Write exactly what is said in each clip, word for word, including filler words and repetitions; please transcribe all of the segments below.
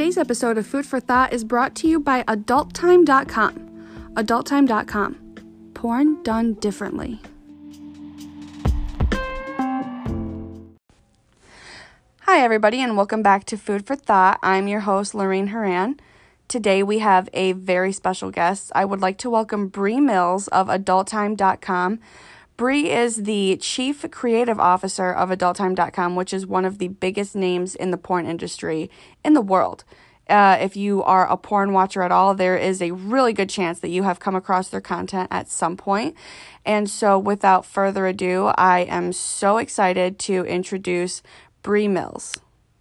Today's episode of Food for Thought is brought to you by adult time dot com. adult time dot com. Porn done differently. Hi, everybody, and welcome back to Food for Thought. I'm your host, Lorraine Horan. Today, we have a very special guest. I would like to welcome Bree Mills of adult time dot com. Bree is the Chief Creative Officer of adult time dot com, which is one of the biggest names in the porn industry in the world. Uh, if you are a porn watcher at all, there is a really good chance that you have come across their content at some point. And so, without further ado, I am so excited to introduce Bree Mills.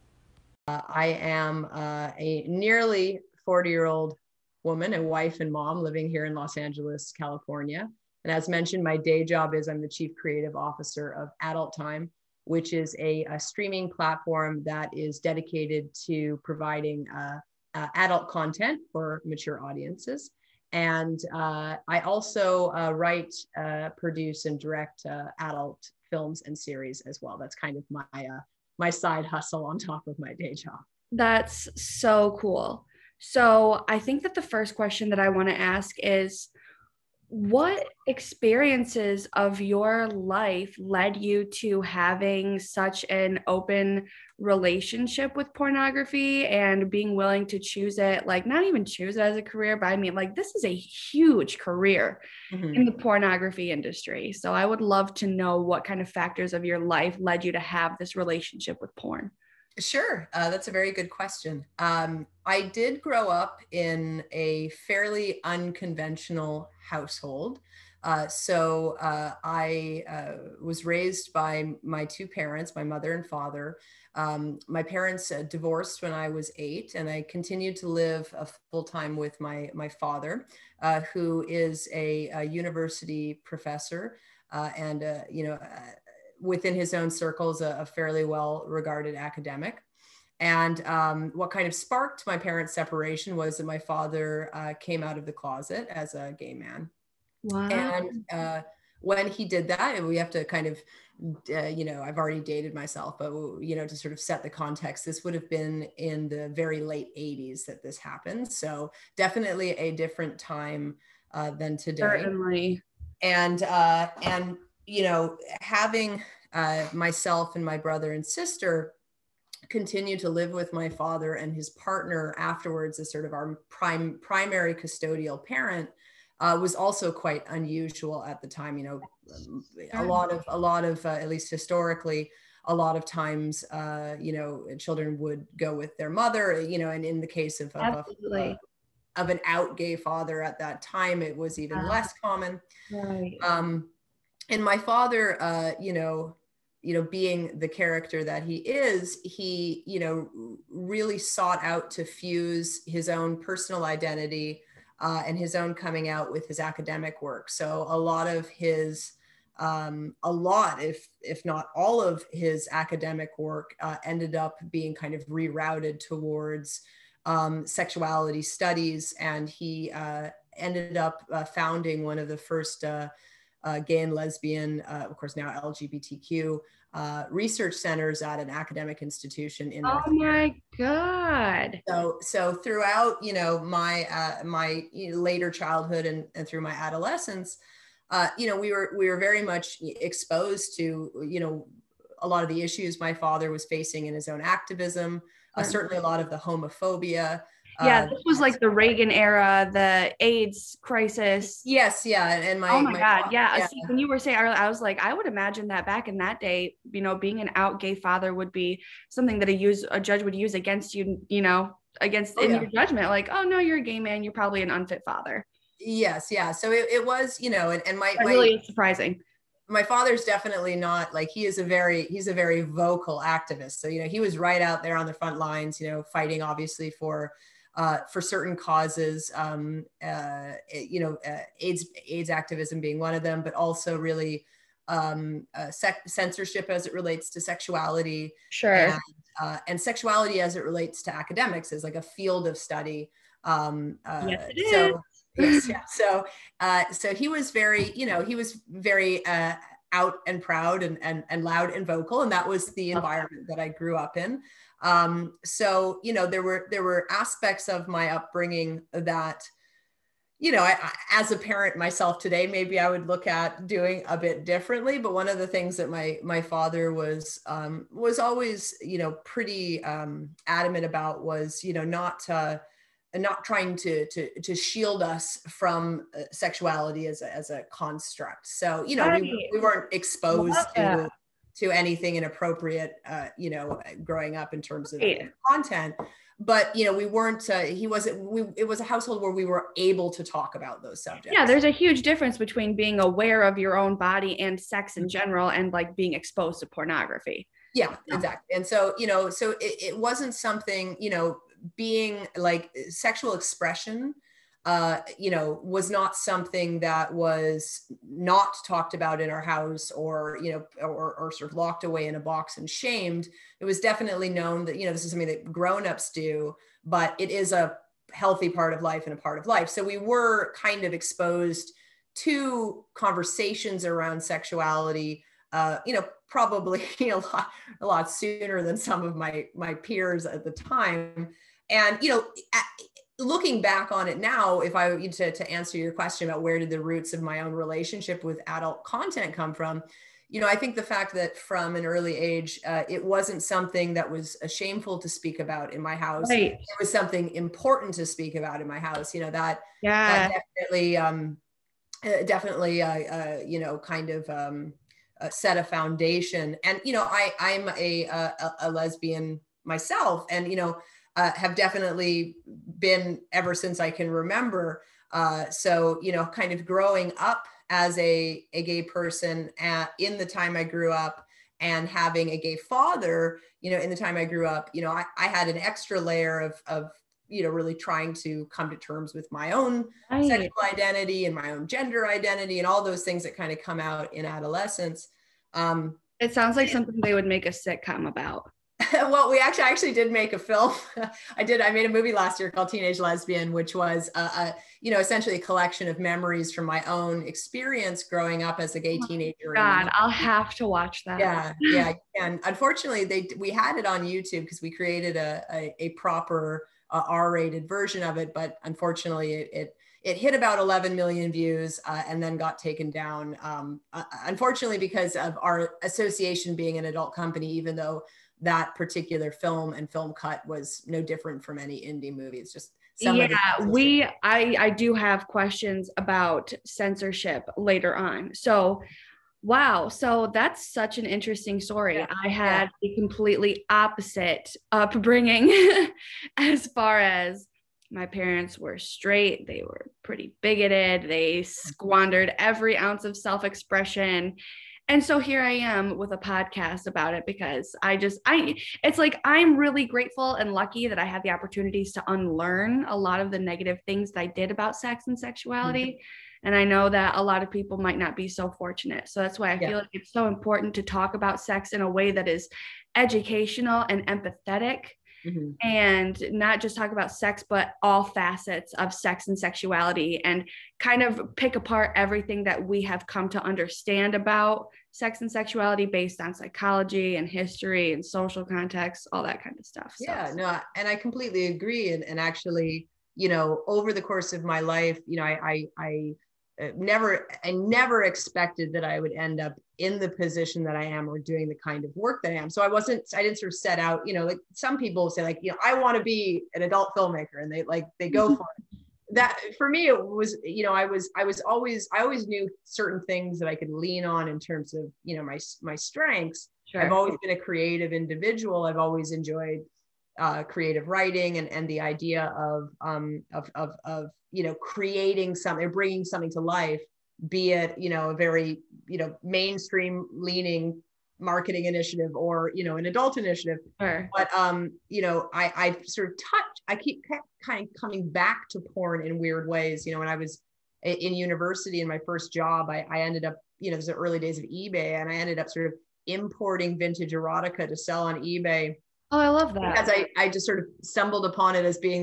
Uh, I am uh, a nearly forty-year-old woman, a wife and mom living here in Los Angeles, California. And as mentioned, my day job is I'm the Chief Creative Officer of Adult Time, which is a, a streaming platform that is dedicated to providing uh, uh, adult content for mature audiences. And uh, I also uh, write, uh, produce, and direct uh, adult films and series as well. That's kind of my uh, my side hustle on top of my day job. That's so cool. So I think that the first question that I want to ask is, what experiences of your life led you to having such an open relationship with pornography and being willing to choose it, like not even choose it as a career, but I mean, like this is a huge career mm-hmm. in the pornography industry. So I would love to know what kind of factors of your life led you to have this relationship with porn. Sure. Uh, that's a very good question. Um, I did grow up in a fairly unconventional household. Uh, so uh, I uh, was raised by my two parents, my mother and father. Um, my parents uh, divorced when I was eight, and I continued to live uh, full-time with my, my father, uh, who is a, a university professor uh, and, uh, you know, uh, within his own circles, a, a fairly well-regarded academic. And um, what kind of sparked my parents' separation was that my father uh, came out of the closet as a gay man. Wow. And uh, when he did that, we have to kind of, uh, you know, I've already dated myself, but, you know, to sort of set the context, this would have been in the very late eighties that this happened. So definitely a different time uh, than today. Certainly. And, uh, and, you know, having uh, myself and my brother and sister continue to live with my father and his partner afterwards as sort of our prime primary custodial parent uh, was also quite unusual at the time. You know, a lot of, a lot of, uh, at least historically, a lot of times, uh, you know, children would go with their mother, you know, and in the case of, of, of, of an out gay father at that time, it was even less common. Right. Um, and my father, uh, you know, you know, being the character that he is, he, you know, really sought out to fuse his own personal identity uh, and his own coming out with his academic work. So a lot of his, um, a lot, if if not all of his academic work uh, ended up being kind of rerouted towards um, sexuality studies. And he uh, ended up uh, founding one of the first uh, Uh, gay and lesbian, uh, of course, now L G B T Q uh, research centers at an academic institution in North Oh my God. So, so throughout, you know, my uh, my you know, later childhood and, and through my adolescence, uh, you know, we were we were very much exposed to, you know, a lot of the issues my father was facing in his own activism, uh, certainly a lot of the homophobia. Yeah, Uh, this was like the Reagan era, the AIDS crisis. Yes, yeah, and my oh my, my God, yeah. yeah. See, when you were saying earlier, I was like, I would imagine that back in that day, you know, being an out gay father would be something that a use a judge would use against you, you know, against Oh, in yeah. your judgment, like, oh no, you're a gay man, you're probably an unfit father. Yes, yeah. So it, it was, you know, and, and my, that my really is surprising. My father's definitely not like, he is a very, he's a very vocal activist. So, you know, he was right out there on the front lines, you know, fighting obviously for, uh, for certain causes, um, uh, you know, uh, AIDS, AIDS activism being one of them, but also really um, uh, sec- censorship as it relates to sexuality. Sure. And, uh, and sexuality as it relates to academics is like a field of study. Um, uh, yes, it so, is. yes, yeah. So, uh, so he was very, you know, he was very uh, out and proud and, and, and loud and vocal. And that was the environment that I grew up in. Um, so, you know, there were, there were aspects of my upbringing that, you know, I, I, as a parent myself today, maybe I would look at doing a bit differently. But one of the things that my my father was um, was always, you know, pretty um, adamant about was, you know, not uh, not trying to to to shield us from uh, sexuality as a, as a construct. So, you know, Right. we we weren't exposed Love to that. to anything inappropriate, uh, you know, growing up in terms of Right. content. But, you know, we weren't, uh, he wasn't, we, it was a household where we were able to talk about those subjects. Yeah, there's a huge difference between being aware of your own body and sex in general and like being exposed to pornography. Yeah, exactly. And so, you know, so it, it wasn't something, you know, being like sexual expression, uh, you know, was not something that was not talked about in our house or, you know, or, or sort of locked away in a box and shamed. It was definitely known that, you know, this is something that grownups do, but it is a healthy part of life and a part of life. So we were kind of exposed to conversations around sexuality, uh, you know, probably a lot, a lot sooner than some of my, my peers at the time. And, you know, at, looking back on it now, if I were to, to answer your question about where did the roots of my own relationship with adult content come from, you know, I think the fact that from an early age, uh, it wasn't something that was uh, shameful to speak about in my house. Right. It was something important to speak about in my house. You know, that, yeah. that definitely, um, uh, definitely, uh, uh, you know, kind of um, uh, set a foundation. And, you know, I, I'm a, a, a lesbian myself, and, you know, Uh, have definitely been ever since I can remember. Uh, so, you know, kind of growing up as a, a gay person at, in the time I grew up, and having a gay father, you know, in the time I grew up, you know, I, I had an extra layer of, of, you know, really trying to come to terms with my own right. sexual identity and my own gender identity and all those things that kind of come out in adolescence. Um, it sounds like something they would make a sitcom about. Well, we actually actually did make a film. I did. I made a movie last year called Teenage Lesbian, which was, a, a, you know, essentially a collection of memories from my own experience growing up as a gay oh teenager. God, I'll have to watch that. Yeah, yeah. And unfortunately, they we had it on YouTube because we created a a, a proper uh, R-rated version of it, but unfortunately, it it, it hit about eleven million views uh, and then got taken down. Um, uh, unfortunately, because of our association being an adult company, even though that particular film and film cut was no different from any indie movie. It's just some yeah, of the we I I do have questions about censorship later on. So wow, so that's such an interesting story. Yeah. I had yeah. a completely opposite upbringing as far as my parents were straight. They were pretty bigoted. They squandered every ounce of self-expression. And so here I am with a podcast about it because I just, I, it's like, I'm really grateful and lucky that I had the opportunities to unlearn a lot of the negative things that I did about sex and sexuality. Mm-hmm. And I know that a lot of people might not be so fortunate. So that's why I yeah. feel like it's so important to talk about sex in a way that is educational and empathetic. Mm-hmm. And not just talk about sex, but all facets of sex and sexuality, and kind of pick apart everything that we have come to understand about sex and sexuality based on psychology and history and social context, all that kind of stuff. So. Yeah, no, and I completely agree. And, and actually, you know, over the course of my life, you know, I, I, I never, I never expected that I would end up in the position that I am or doing the kind of work that I am. So I wasn't, I didn't sort of set out, you know, like some people say like, you know, I want to be an adult filmmaker, and they like, they go for it. That for me, it was, you know, I was, I was always, I always knew certain things that I could lean on in terms of, you know, my, my strengths. Sure. I've always been a creative individual. I've always enjoyed uh, creative writing and, and the idea of, um, of, of, of, you know, creating something, or bringing something to life, be it, you know, a very, you know, mainstream leaning marketing initiative or, you know, an adult initiative. Sure. But, um, you know, I, I sort of touch, I keep kind of coming back to porn in weird ways. You know, when I was in university in my first job, I, I ended up, you know, it was the early days of eBay, and I ended up sort of importing vintage erotica to sell on eBay. Oh, I love that. Because I, I just sort of stumbled upon it as being this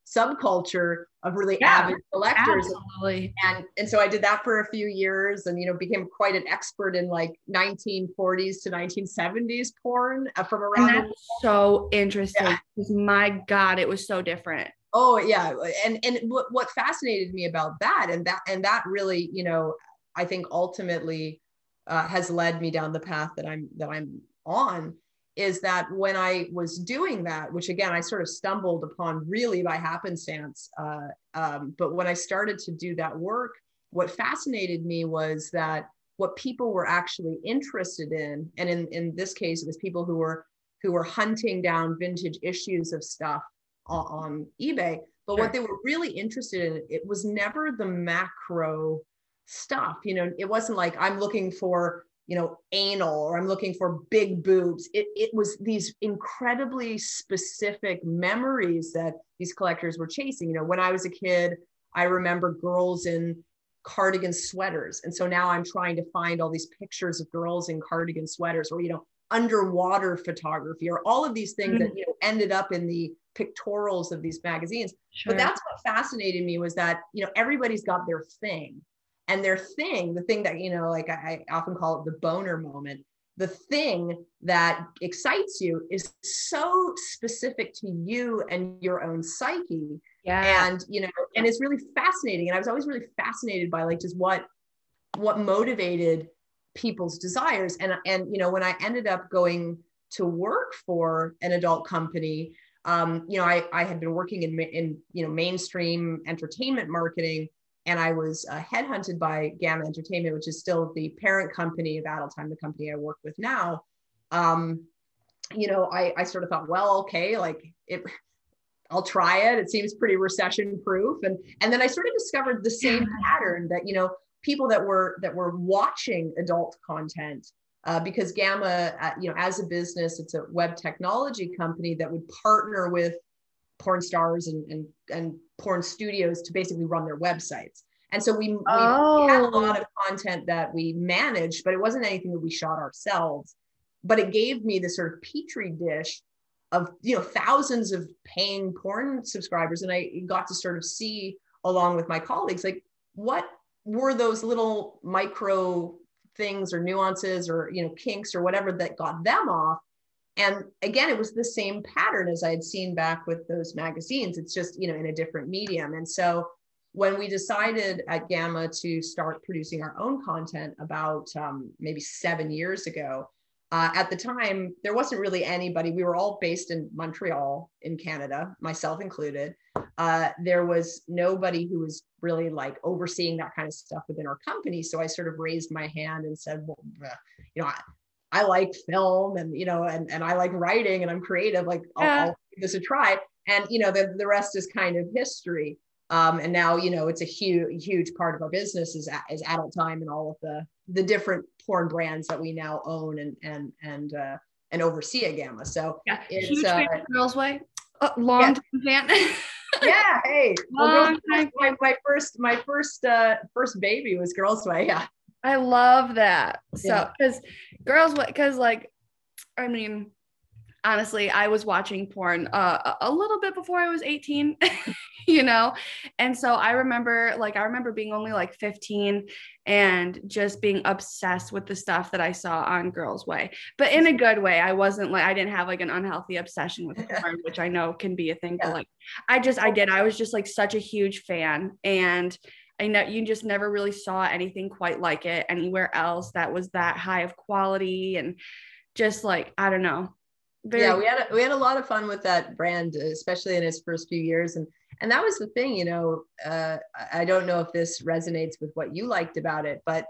subculture of really Yeah, avid collectors. absolutely. And, and so I did that for a few years and, you know, became quite an expert in like nineteen forties to nineteen seventies porn uh, from around And the that's world. so interesting Yeah. because my God, it was so different. Oh yeah. And, and what, what fascinated me about that and that, and that really, you know, I think ultimately uh, has led me down the path that I'm, that I'm on, is that when I was doing that, which again, I sort of stumbled upon really by happenstance. Uh, um, but when I started to do that work, what fascinated me was that what people were actually interested in, and in, in this case, it was people who were, who were hunting down vintage issues of stuff on, on eBay. But Sure. what they were really interested in, it was never the macro stuff. You know, it wasn't like I'm looking for, you know, anal or I'm looking for big boobs. It, it was these incredibly specific memories that these collectors were chasing. You know, when I was a kid, I remember girls in cardigan sweaters. And so now I'm trying to find all these pictures of girls in cardigan sweaters or, you know, underwater photography or all of these things mm-hmm. that, you know, ended up in the pictorials of these magazines. Sure. But that's what fascinated me was that, you know, everybody's got their thing. And their thing, the thing that, you know, like I, I often call it the boner moment, the thing that excites you is so specific to you and your own psyche. Yeah. And, you know, and it's really fascinating. And I was always really fascinated by like just what, what motivated people's desires. And, and, you know, when I ended up going to work for an adult company, um, you know, I, I had been working in, in, you know, mainstream entertainment marketing. And I was uh, headhunted by Gamma Entertainment, which is still the parent company of Adult Time, the company I work with now. Um, you know, I, I sort of thought, well, okay, like it, I'll try it. It seems pretty recession proof. And, and then I sort of discovered the same pattern that, you know, people that were, that were watching adult content, uh, because Gamma, uh, you know, as a business, it's a web technology company that would partner with porn stars and, and, and porn studios to basically run their websites. And so we, oh. we had a lot of content that we managed, but it wasn't anything that we shot ourselves. But it gave me this sort of petri dish of, you know, thousands of paying porn subscribers. And I got to sort of see, along with my colleagues, like what were those little micro things or nuances or, you know, kinks or whatever that got them off. And again, it was the same pattern as I had seen back with those magazines. It's just, you know, in a different medium. And so when we decided at Gamma to start producing our own content about um, maybe seven years ago, uh, at the time, there wasn't really anybody. We were all based in Montreal in Canada, myself included. Uh, there was nobody who was really like overseeing that kind of stuff within our company. So I sort of raised my hand and said, well, you know, I, I like film and, you know, and, and I like writing and I'm creative, like I'll, yeah. I'll give this a try. And, you know, the, the rest is kind of history. Um, and now, you know, it's a huge, huge part of our business is, is Adult Time and all of the, the different porn brands that we now own and, and, and, uh, and oversee at Gamma. So yeah, it's huge uh, fan of Girls Way, uh, long yeah. time fan. yeah. Hey, well, long Girls, my, my first, my first, uh, first baby was Girls Way. Yeah. I love that. So, because yeah. Girls, because like, I mean, honestly, I was watching porn uh, a little bit before I was eighteen, you know? And so I remember, like, I remember being only like fifteen and just being obsessed with the stuff that I saw on Girls Way, but in a good way. I wasn't like, I didn't have like an unhealthy obsession with porn, which I know can be a thing, yeah. but like, I just, I did. I was just like such a huge fan. And I know you just never really saw anything quite like it anywhere else that was that high of quality and just like, I don't know. Very- yeah, we had a, we had a lot of fun with that brand, especially in its first few years. And and that was the thing, you know, uh, I don't know if this resonates with what you liked about it, but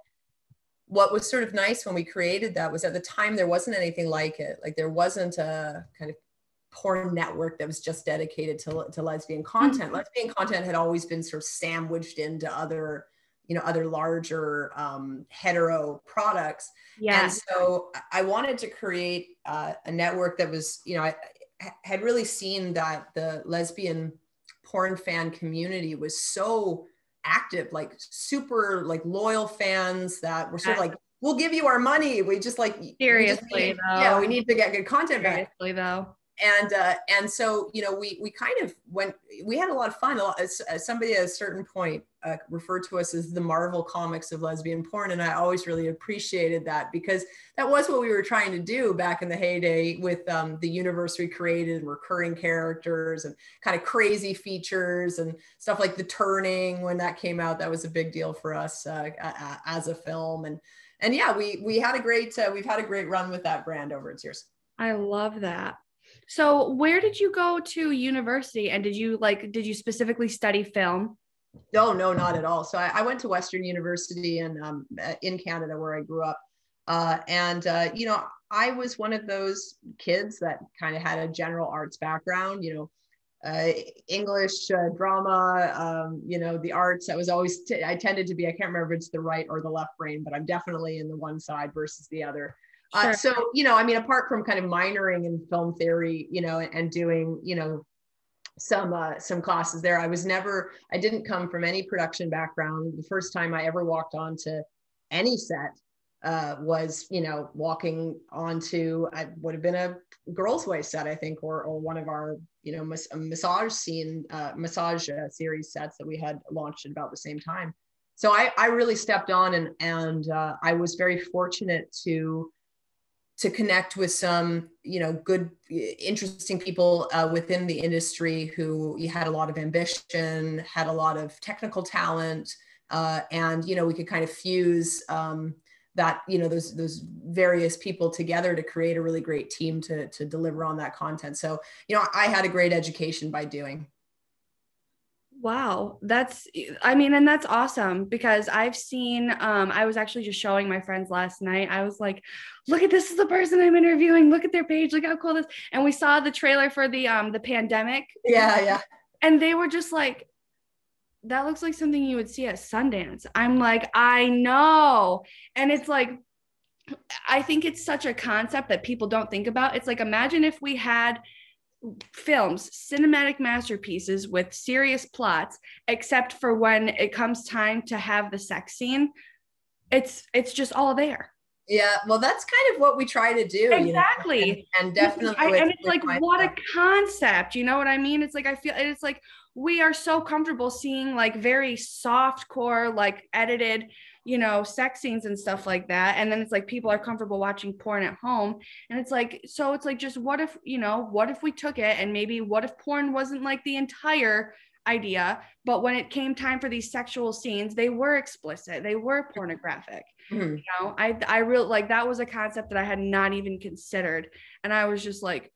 what was sort of nice when we created that was at the time, there wasn't anything like it. Like there wasn't a kind of porn network that was just dedicated to, to lesbian content. Mm-hmm. Lesbian content had always been sort of sandwiched into other, you know, other larger um, hetero products. Yeah. And so I wanted to create uh, a network that was, you know, I, I had really seen that the lesbian porn fan community was so active, like super like loyal fans that were sort of like, we'll give you our money. We just like, seriously, we just need, though. Yeah, we need to get good content seriously, back. though. and uh, and so you know we we kind of went we had a lot of fun. A lot, as somebody at a certain point uh, referred to us as the Marvel comics of lesbian porn, and I always really appreciated that, because that was what we were trying to do back in the heyday with um, the universe we created, and recurring characters and kind of crazy features and stuff like The Turning. When that came out, that was a big deal for us uh, as a film, and and yeah, we we had a great uh, we've had a great run with that brand over its years. I love that. So where did you go to university, and did you like, did you specifically study film? No, no, not at all. So I, I went to Western University in, um, in Canada, where I grew up. Uh, and, uh, you know, I was one of those kids that kind of had a general arts background, you know, uh, English, uh, drama, um, you know, the arts. I was always, t- I tended to be, I can't remember if it's the right or the left brain, but I'm definitely in the one side versus the other. Uh, sure. So, you know, I mean, apart from kind of minoring in film theory, you know, and, and doing, you know, some, uh, some classes there, I was never, I didn't come from any production background. The first time I ever walked onto any set uh, was, you know, walking onto, I would have been a Girls' Way set, I think, or, or one of our, you know, mas- massage scene, uh, massage uh, series sets that we had launched at about the same time. So I, I really stepped on, and, and uh, I was very fortunate to, to connect with some, you know, good, interesting people uh, within the industry who had a lot of ambition, had a lot of technical talent, uh, and, you know, we could kind of fuse um, that, you know, those, those various people together to create a really great team to, to deliver on that content. So, you know, I had a great education by doing. Wow. That's, I mean, and that's awesome, because I've seen, um, I was actually just showing my friends last night. I was like, look at, this is the person I'm interviewing. Look at their page. Look how cool this. And we saw the trailer for the, um, the pandemic. Yeah. Yeah. And they were just like, that looks like something you would see at Sundance. I'm like, I know. And it's like, I think it's such a concept that people don't think about. It's like, imagine if we had films, cinematic masterpieces with serious plots, except for when it comes time to have the sex scene, it's it's just all there. Yeah, well, that's kind of what we try to do. Exactly. You know? and, and definitely I, with, and it's like, what stuff. a concept, you know what I mean? It's like, I feel it's like we are so comfortable seeing like very soft core, like edited, you know, sex scenes and stuff like that. And then it's like people are comfortable watching porn at home. And it's like, so it's like, just what if, you know, what if we took it, and maybe what if porn wasn't like the entire idea, but when it came time for these sexual scenes, they were explicit, they were pornographic. Mm-hmm. You know, I I really like, that was a concept that I had not even considered, and I was just like,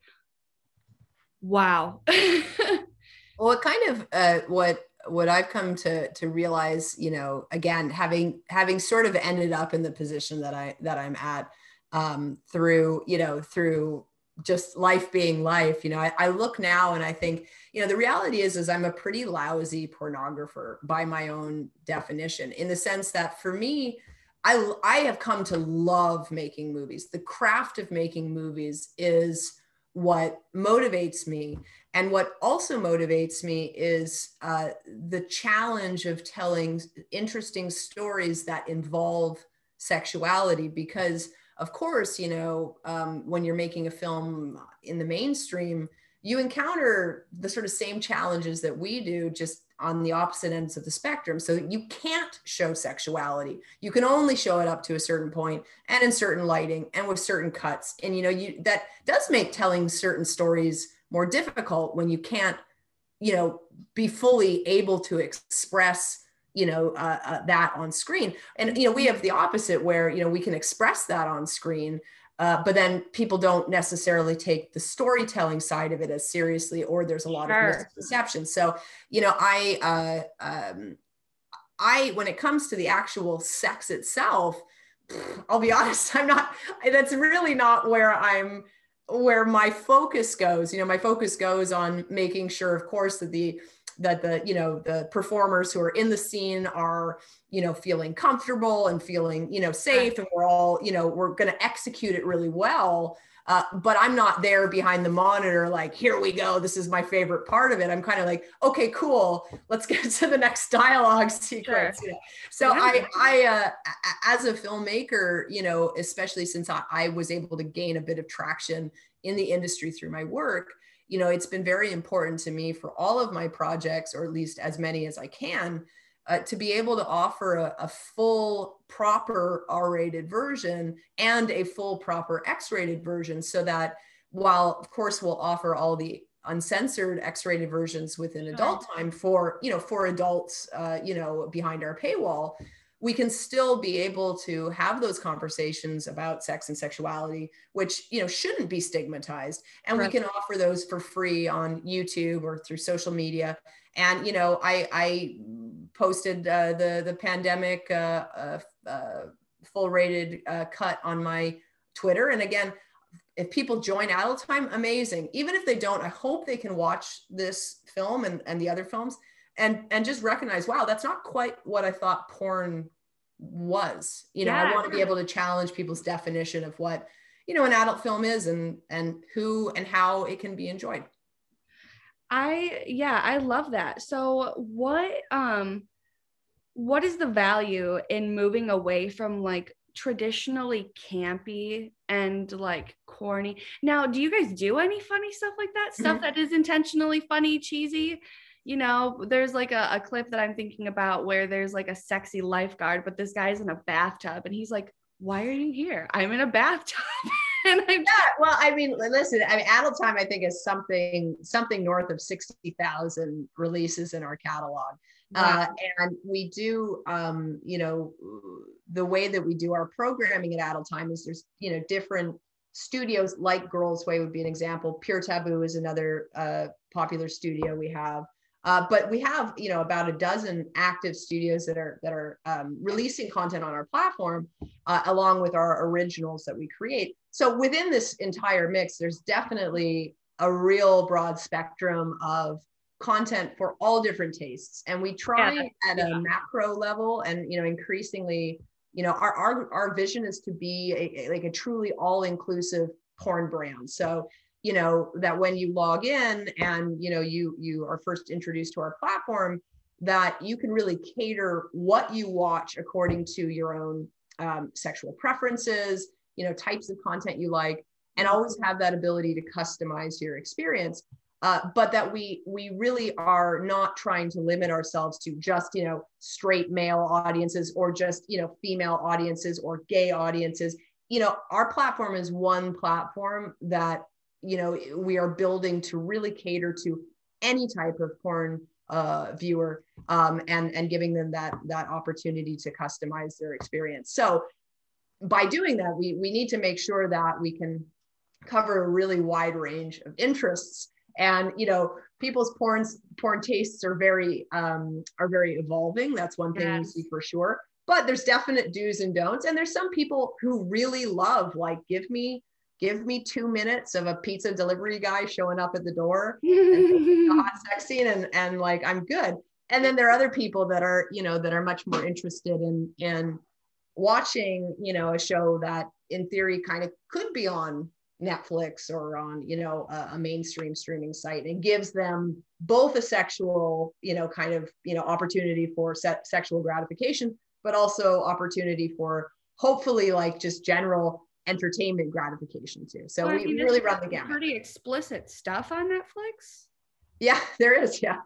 wow. Well, it kind of uh, what what I've come to to realize, you know, again, having having sort of ended up in the position that I that I'm at um, through, you know, through just life being life, you know, I, I look now and I think, you know, the reality is, is I'm a pretty lousy pornographer by my own definition, in the sense that for me, I, I have come to love making movies. The craft of making movies is what motivates me. And what also motivates me is uh, the challenge of telling interesting stories that involve sexuality, because of course, you know, um, when you're making a film in the mainstream, you encounter the sort of same challenges that we do, just on the opposite ends of the spectrum. So you can't show sexuality. You can only show it up to a certain point, and in certain lighting, and with certain cuts. And, you know, you that does make telling certain stories more difficult when you can't, you know, be fully able to express, you know, uh, uh, that on screen. And, you know, we have the opposite, where, you know, we can express that on screen, uh, but then people don't necessarily take the storytelling side of it as seriously, or there's a lot sure. of misconception. So, you know, I, uh, um, I, when it comes to the actual sex itself, I'll be honest, I'm not, that's really not where I'm, where my focus goes. You know, my focus goes on making sure, of course, that the, that the, you know, the performers who are in the scene are, you know, feeling comfortable and feeling, you know, safe, and we're all, you know, we're going to execute it really well. Uh, but I'm not there behind the monitor, like, here we go, this is my favorite part of it. I'm kind of like, okay, cool, let's get to the next dialogue sequence. Sure. You know? So yeah. I, I uh, as a filmmaker, you know, especially since I, I was able to gain a bit of traction in the industry through my work, you know, it's been very important to me for all of my projects, or at least as many as I can, Uh, to be able to offer a, a full, proper R-rated version and a full, proper X-rated version, so that while, of course, we'll offer all the uncensored X-rated versions within adult time for, you know, for adults, uh, you know, behind our paywall, we can still be able to have those conversations about sex and sexuality, which, you know, shouldn't be stigmatized. And right. we can offer those for free on YouTube or through social media. And, you know, I, I posted uh, the, the pandemic uh, uh, uh, full rated uh, cut on my Twitter. And again, if people join Adult Time, amazing. Even if they don't, I hope they can watch this film and, and the other films and, and just recognize, wow, that's not quite what I thought porn was. You know, yeah. I want to be able to challenge people's definition of what, you know, an adult film is, and, and who and how it can be enjoyed. I, yeah, I love that. So what, um, what is the value in moving away from like traditionally campy and like corny? Now, do you guys do any funny stuff like that? Mm-hmm. Stuff that is intentionally funny, cheesy? You know, there's like a, a clip that I'm thinking about where there's like a sexy lifeguard, but this guy's in a bathtub and he's like, why are you here? I'm in a bathtub. And I'm yeah, well, I mean, listen, I mean, Adult Time, I think, is something, something north of sixty thousand releases in our catalog. Wow. Uh, and we do, um, you know, the way that we do our programming at Adult Time is there's, you know, different studios, like Girls Way would be an example. Pure Taboo is another uh, popular studio we have. Uh, but we have, you know, about a dozen active studios that are that are um, releasing content on our platform, uh, along with our originals that we create. So within this entire mix, there's definitely a real broad spectrum of content for all different tastes. And we try yeah, at yeah. a macro level, and, you know, increasingly, you know, our our, our vision is to be a, like a truly all-inclusive porn brand. So, you know, that when you log in and, you know, you you are first introduced to our platform, that you can really cater what you watch according to your own um, sexual preferences, you know, types of content you like, and always have that ability to customize your experience. Uh, but that we we really are not trying to limit ourselves to just, you know, straight male audiences, or just, you know, female audiences, or gay audiences. You know, our platform is one platform that, you know, we are building to really cater to any type of porn uh, viewer, um, and, and giving them that, that opportunity to customize their experience. So by doing that, we, we need to make sure that we can cover a really wide range of interests. And, you know, people's porns, porn tastes are very, um, are very evolving. That's one thing yes. we see for sure. But there's definite do's and don'ts. And there's some people who really love, like, give me, give me two minutes of a pizza delivery guy showing up at the door and a hot sex scene, and, and like, I'm good. And then there are other people that are, you know, that are much more interested in, in watching, you know, a show that in theory kind of could be on Netflix or on, you know, a, a mainstream streaming site, and gives them both a sexual, you know, kind of, you know, opportunity for se- sexual gratification, but also opportunity for hopefully like just general entertainment gratification too. So well, we, I mean, we really run the gamut. Pretty explicit stuff on Netflix. Yeah, there is. Yeah.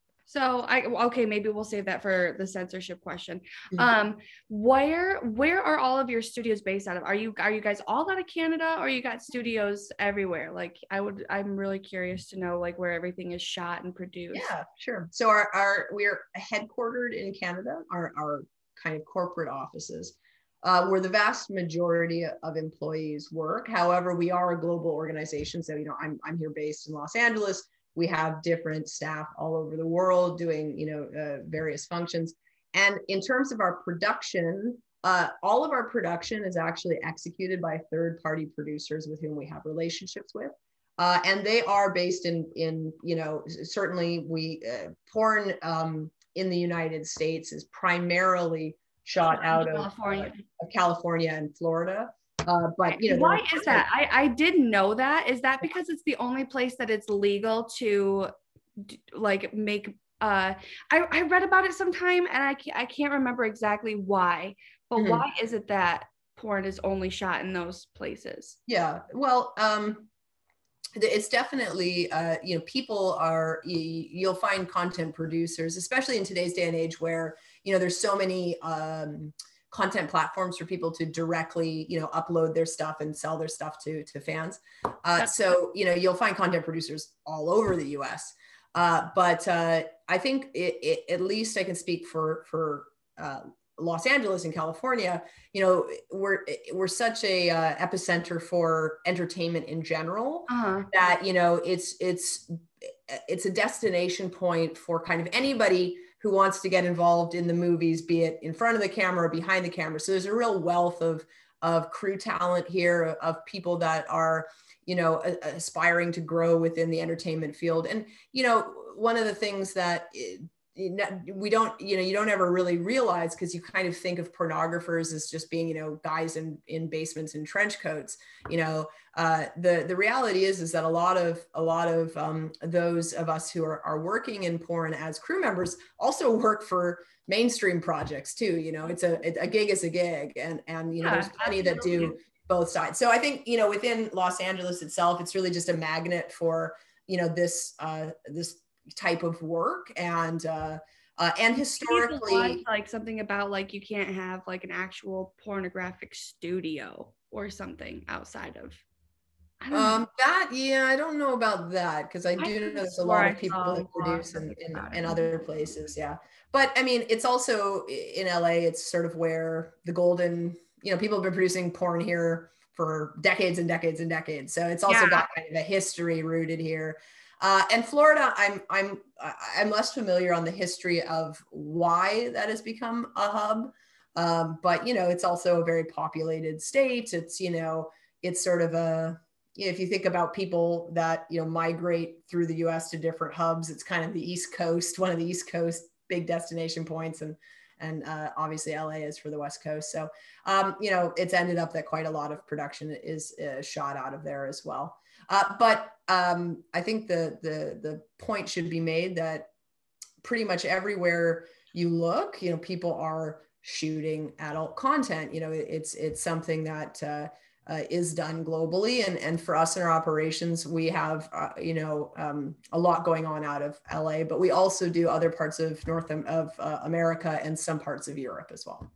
So I, okay, maybe we'll save that for the censorship question. Mm-hmm. Um, where, where are all of your studios based out of? Are you, are you guys all out of Canada, or you got studios everywhere? Like, I would, I'm really curious to know like where everything is shot and produced. Yeah, sure. So our, our, we're headquartered in Canada, our, our kind of corporate offices, uh, where the vast majority of employees work. However, we are a global organization. So, you know, I'm, I'm here based in Los Angeles. We have different staff all over the world doing, you know, uh, various functions. And in terms of our production, uh, all of our production is actually executed by third-party producers with whom we have relationships with. Uh, and they are based in, in, you know, certainly we, uh, porn um, in the United States is primarily shot out of California, uh, of California and Florida. Uh, but you know, why is that? I I didn't know that. Is that because it's the only place that it's legal to like make uh I, I read about it sometime and I can't, I can't remember exactly why, but mm-hmm. why is it that porn is only shot in those places? Yeah, well, um, it's definitely, uh, you know, people are, you'll find content producers, especially in today's day and age where, you know, there's so many um, content platforms for people to directly, you know, upload their stuff and sell their stuff to, to fans. Uh, so, you know, you'll find content producers all over the U S. Uh, but uh, I think it, it, at least I can speak for, for uh, Los Angeles in California, you know, we're we're such a uh, epicenter for entertainment in general uh-huh. that, you know, it's it's it's a destination point for kind of anybody who wants to get involved in the movies, be it in front of the camera or behind the camera. So there's a real wealth of of crew talent here, of people that are, you know, aspiring to grow within the entertainment field. And, you know, one of the things that we don't, you know, you don't ever really realize, because you kind of think of pornographers as just being, you know, guys in, in basements and trench coats, you know, uh, the, the reality is, is that a lot of, a lot of um, those of us who are, are working in porn as crew members also work for mainstream projects too. You know, it's a, a gig is a gig, and, and, you know, yeah, there's plenty absolutely. That do both sides. So I think, you know, within Los Angeles itself, it's really just a magnet for, you know, this, uh, this type of work. And uh, uh and historically, like something about like you can't have like an actual pornographic studio or something outside of um that yeah I don't know about that, because I do I know there's a lot of people that produce in, in, in other places. Yeah, but I mean, it's also in L A, it's sort of where the golden, you know, people have been producing porn here for decades and decades and decades, so it's also yeah. got kind of a history rooted here. Uh, and Florida, I'm I'm I'm less familiar on the history of why that has become a hub, um, but you know, it's also a very populated state. It's, you know, it's sort of a, you know, if you think about people that, you know, migrate through the U S to different hubs, it's kind of the East Coast, one of the East Coast big destination points, and and uh, obviously L A is for the West Coast. So um, you know, it's ended up that quite a lot of production is uh, shot out of there as well. Uh, but um, I think the, the, the point should be made that pretty much everywhere you look, you know, people are shooting adult content. You know, it, it's, it's something that uh, uh, is done globally. And, and for us in our operations, we have, uh, you know, um, a lot going on out of L A, but we also do other parts of North of uh, America and some parts of Europe as well.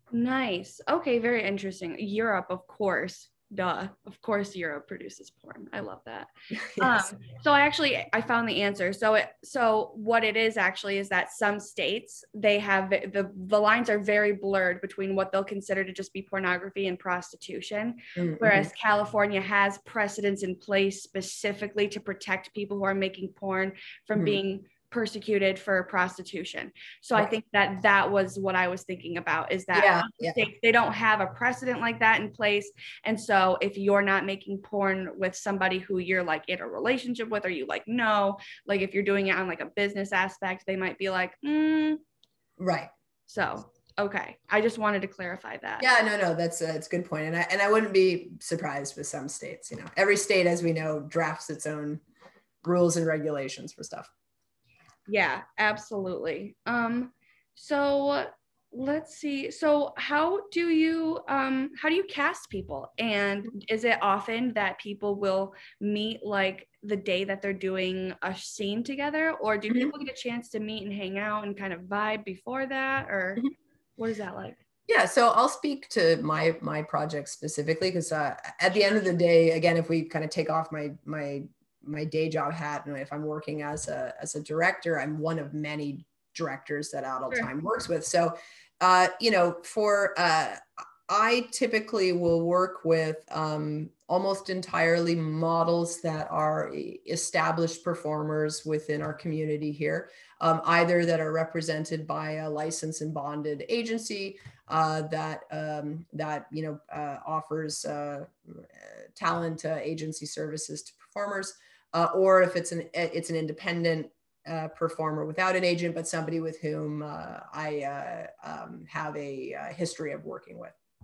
Nice. Okay. Very interesting. Europe, of course. Duh, of course Europe produces porn. I love that. Yes. Um, so I actually I found the answer. So it so what it is actually is that some states, they have the the lines are very blurred between what they'll consider to just be pornography and prostitution, mm-hmm. whereas California has precedents in place specifically to protect people who are making porn from mm-hmm. being persecuted for prostitution. So right. I think that that was what I was thinking about, is that yeah, yeah. States, they don't have a precedent like that in place. And so if you're not making porn with somebody who you're like in a relationship with, or you like, no, like if you're doing it on like a business aspect, they might be like, mm. right. So, okay. I just wanted to clarify that. Yeah, no, no, that's a, that's a good point. And I, and I wouldn't be surprised with some states, you know, every state, as we know, drafts its own rules and regulations for stuff. Yeah, absolutely. Um, so let's see. So how do you um how do you cast people? And is it often that people will meet like the day that they're doing a scene together, or do mm-hmm. people get a chance to meet and hang out and kind of vibe before that, or mm-hmm. what is that like? Yeah, so I'll speak to my my project specifically, because uh, at the end of the day, again, if we kind of take off my my my day job hat, and if I'm working as a as a director, I'm one of many directors that Adult Time works with. So, uh, you know, for uh, I typically will work with um, almost entirely models that are established performers within our community here, um, either that are represented by a licensed and bonded agency uh, that um, that you know uh, offers uh, talent uh, agency services to performers. Uh, or if it's an it's an independent uh, performer without an agent, but somebody with whom uh, I uh, um, have a, a history of working with.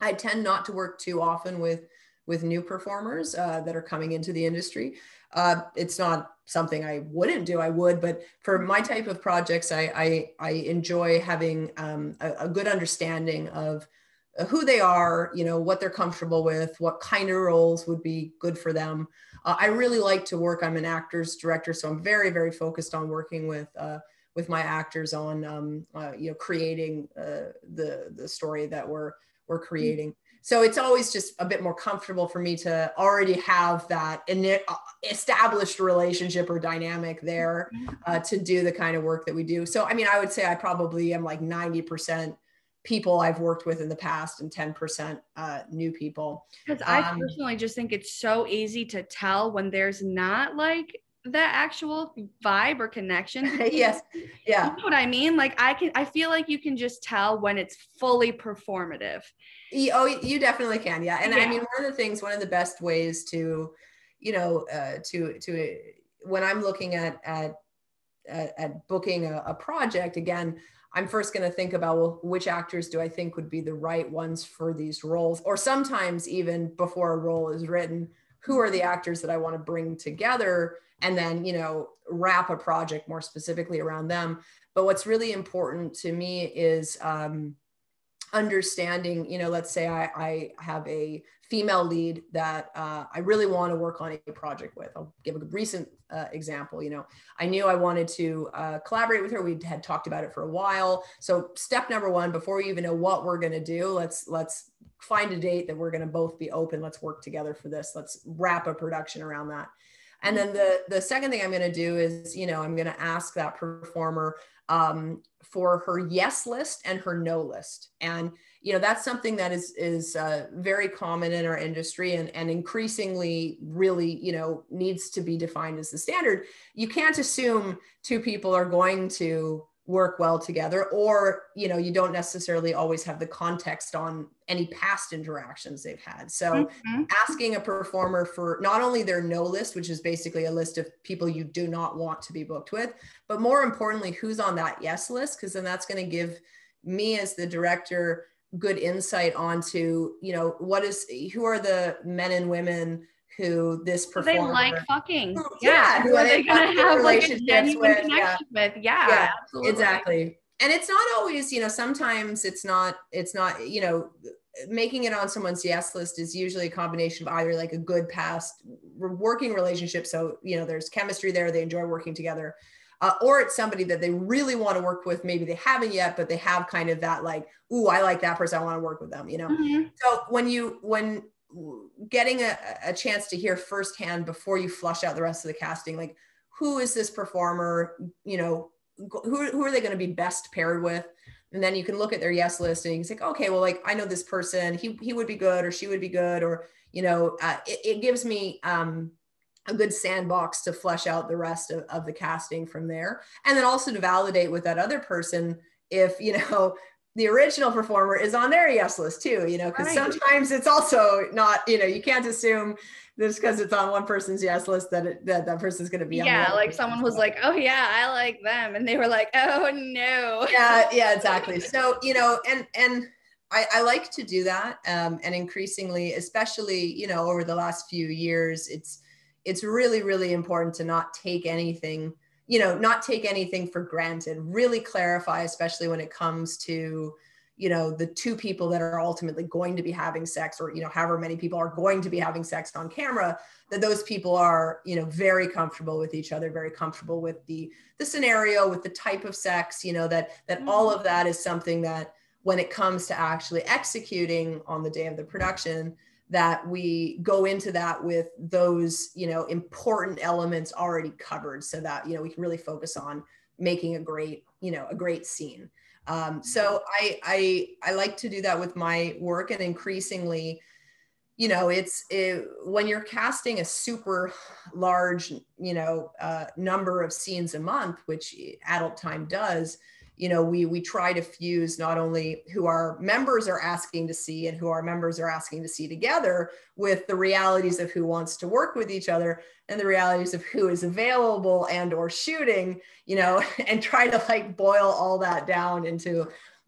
I tend not to work too often with with new performers uh, that are coming into the industry. Uh, it's not something I wouldn't do. I would, but for my type of projects, I I, I enjoy having um, a, a good understanding of who they are, you know, what they're comfortable with, what kind of roles would be good for them. Uh, I really like to work. I'm an actor's director, so I'm very very focused on working with. Uh, with my actors on, um, uh, you know, creating uh, the the story that we're we're creating. So it's always just a bit more comfortable for me to already have that established relationship or dynamic there uh, to do the kind of work that we do. So, I mean, I would say I probably am like ninety percent people I've worked with in the past and ten percent uh, new people. Because I um, personally just think it's so easy to tell when there's not like that actual vibe or connection. Yes. Yeah. You know what I mean? Like I can, I feel like you can just tell when it's fully performative. Oh, you definitely can. Yeah. And yeah. I mean, one of the things, one of the best ways to, you know, uh, to, to, when I'm looking at, at, at, at booking a, a project, again, I'm first going to think about, well, which actors do I think would be the right ones for these roles? Or sometimes even before a role is written, who are the actors that I want to bring together, and then, you know, wrap a project more specifically around them. But what's really important to me is um, understanding, you know, let's say I, I have a female lead that uh, I really want to work on a project with. I'll give a recent uh, example. You know, I knew I wanted to uh, collaborate with her. We had talked about it for a while. So step number one, before we even know what we're going to do, let's let's find a date that we're going to both be open. Let's work together for this. Let's wrap a production around that. And then the, the second thing I'm going to do is, you know, I'm going to ask that performer um, for her yes list and her no list. And, you know, that's something that is, is uh, very common in our industry and, and increasingly really, you know, needs to be defined as the standard. You can't assume two people are going to work well together, or, you know, you don't necessarily always have the context on any past interactions they've had. So mm-hmm. asking a performer for not only their no list, which is basically a list of people you do not want to be booked with, but more importantly, who's on that yes list, because then that's going to give me as the director good insight onto, you know, what is, who are the men and women who this performer, they like fucking, who, yeah, yeah, who are they going to have like a genuine with, connection yeah. with? Yeah, yeah, absolutely. Exactly. And it's not always, you know, sometimes it's not, it's not, you know, making it on someone's yes list is usually a combination of either like a good past working relationship. So, you know, there's chemistry there, they enjoy working together, uh, or it's somebody that they really want to work with. Maybe they haven't yet, but they have kind of that like, ooh, I like that person, I want to work with them, you know? Mm-hmm. So when you, when, getting a, a chance to hear firsthand before you flush out the rest of the casting, like who is this performer, you know, who, who are they going to be best paired with? And then you can look at their yes list and you can say, okay, well, like I know this person, he, he would be good, or she would be good, or, you know, uh, it, it gives me um, a good sandbox to flesh out the rest of, of the casting from there. And then also to validate with that other person, if, you know, the original performer is on their yes list too, you know, because right. sometimes it's also not, you know, you can't assume just because it's on one person's yes list that it, that, that person's going to be yeah, on like someone was like, oh yeah, I like them. And they were like, oh no. Yeah, yeah, exactly. So, you know, and, and I, I like to do that. Um, and increasingly, especially, you know, over the last few years, it's, it's really, really important to not take anything you know, not take anything for granted, really clarify, especially when it comes to, you know, the two people that are ultimately going to be having sex, or, you know, however many people are going to be having sex on camera, that those people are, you know, very comfortable with each other, very comfortable with the, the scenario, with the type of sex, you know, that, that mm-hmm. all of that is something that when it comes to actually executing on the day of the production, that we go into that with those, you know, important elements already covered, so that, you know, we can really focus on making a great, you know, a great scene. Um, so I, I, I like to do that with my work, and increasingly, you know, it's it, when you're casting a super large, you know, uh, number of scenes a month, which Adult Time does, you know, we we try to fuse not only who our members are asking to see and who our members are asking to see together with the realities of who wants to work with each other and the realities of who is available and or shooting, you know, and try to like boil all that down into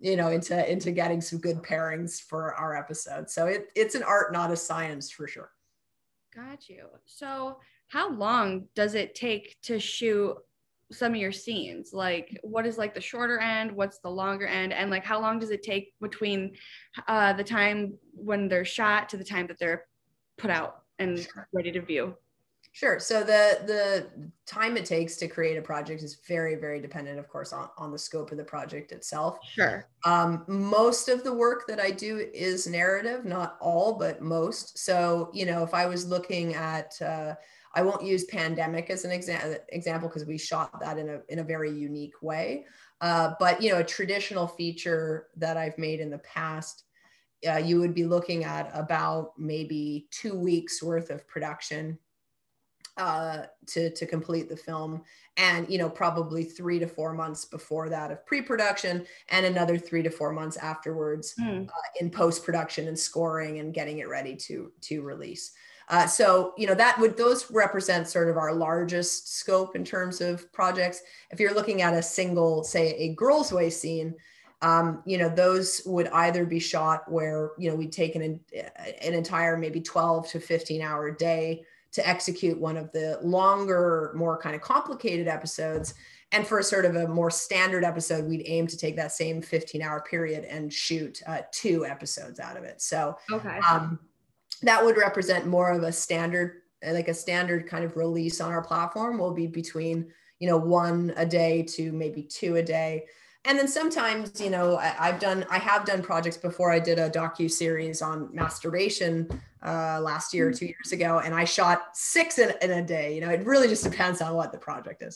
you know, into, into getting some good pairings for our episode. So it, it's an art, not a science, for sure. Got you. So how long does it take to shoot some of your scenes? Like, what is like the shorter end? What's the longer end? And like, how long does it take between uh, the time when they're shot to the time that they're put out and ready to view? Sure. So the the time it takes to create a project is very, very dependent, of course, on, on the scope of the project itself. Sure. Um, most of the work that I do is narrative, not all, but most. So, you know, if I was looking at, uh, I won't use Pandemic as an exa- example because we shot that in a in a very unique way. Uh, but, you know, a traditional feature that I've made in the past, uh, you would be looking at about maybe two weeks worth of production uh, to, to complete the film. And, you know, probably three to four months before that of pre-production, and another three to four months afterwards Mm. uh, in post-production and scoring and getting it ready to, to release. Uh, so, you know, that would, those represent sort of our largest scope in terms of projects. If you're looking at a single, say a Girls Way scene, um, you know, those would either be shot where, you know, we'd take an, an entire maybe twelve to fifteen hour day to execute one of the longer, more kind of complicated episodes. And for sort of a more standard episode, we'd aim to take that same fifteen hour period and shoot uh, two episodes out of it. So Okay. um, that would represent more of a standard, like a standard kind of release on our platform will be between, you know, one a day to maybe two a day. And then sometimes, you know, I, I've done, I have done projects before. I did a docu-series on masturbation uh, last year or two years ago, and I shot six in, in a day. You know, it really just depends on what the project is.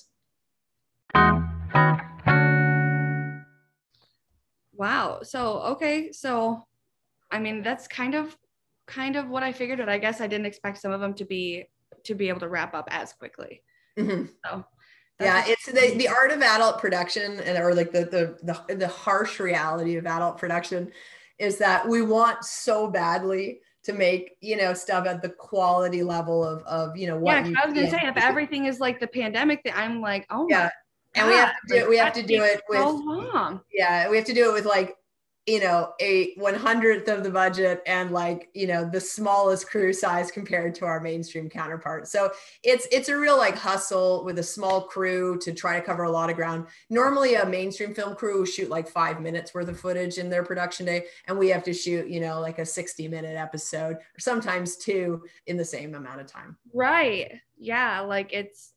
Wow. So, okay. So, I mean, that's kind of, kind of what I figured, but I guess I didn't expect some of them to be, to be able to wrap up as quickly. Mm-hmm. So. Yeah, it's the, the art of adult production, and or like the, the the the harsh reality of adult production is that we want so badly to make, you know, stuff at the quality level of of you know what yeah, you I was gonna feel. say, if everything is like the pandemic, that I'm like, oh my Yeah, God, and we have to do like, we have to do it with so long. Yeah, we have to do it with like, you know, a one hundredth of the budget and like, you know, the smallest crew size compared to our mainstream counterparts. So it's, it's a real like hustle with a small crew to try to cover a lot of ground. Normally a mainstream film crew will shoot like five minutes worth of footage in their production day. And we have to shoot, you know, like a sixty minute episode or sometimes two in the same amount of time. Right. Yeah. Like it's,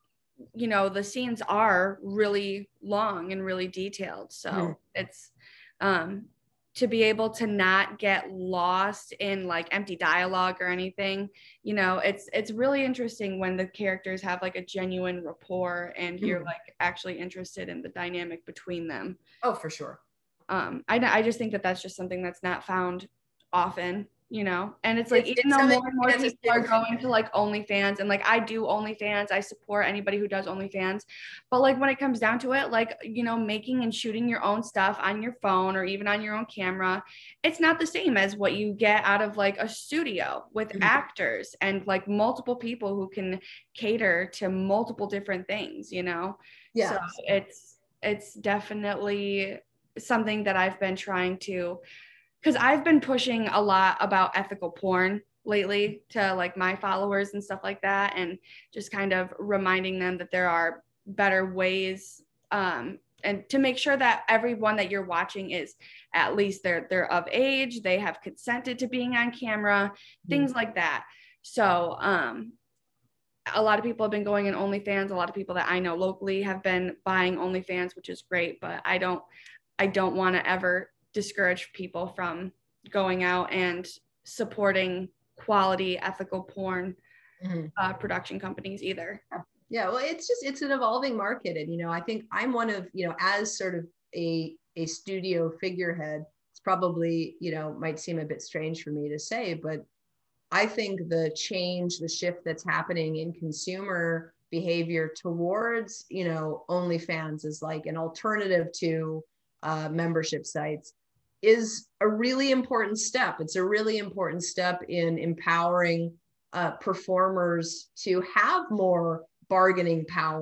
you know, the scenes are really long and really detailed. So mm-hmm. it's, um, to be able to not get lost in like empty dialogue or anything, you know, it's, it's really interesting when the characters have like a genuine rapport and you're mm-hmm. like actually interested in the dynamic between them. Oh, for sure. Um, I, I just think that that's just something that's not found often, you know, and it's like, it's, even it's though more and more people are going to like OnlyFans, and like I do OnlyFans, I support anybody who does OnlyFans, but like when it comes down to it, like, you know, making and shooting your own stuff on your phone or even on your own camera, it's not the same as what you get out of like a studio with mm-hmm. actors and like multiple people who can cater to multiple different things, you know? Yeah. So it's, it's definitely something that I've been trying to, because I've been pushing a lot about ethical porn lately to like my followers and stuff like that, and just kind of reminding them that there are better ways, um, and to make sure that everyone that you're watching is at least they're they're of age, they have consented to being on camera, mm-hmm. things like that. So um, a lot of people have been going in OnlyFans. A lot of people that I know locally have been buying OnlyFans, which is great, but I don't I don't want to ever discourage people from going out and supporting quality ethical porn mm-hmm. uh, production companies either. Yeah, well, it's just, it's an evolving market. And, you know, I think I'm one of, you know, as sort of a, a studio figurehead, it's probably, you know, might seem a bit strange for me to say, but I think the change, the shift that's happening in consumer behavior towards, you know, OnlyFans is like an alternative to uh, membership sites is a really important step. It's a really important step in empowering uh, performers to have more bargaining power,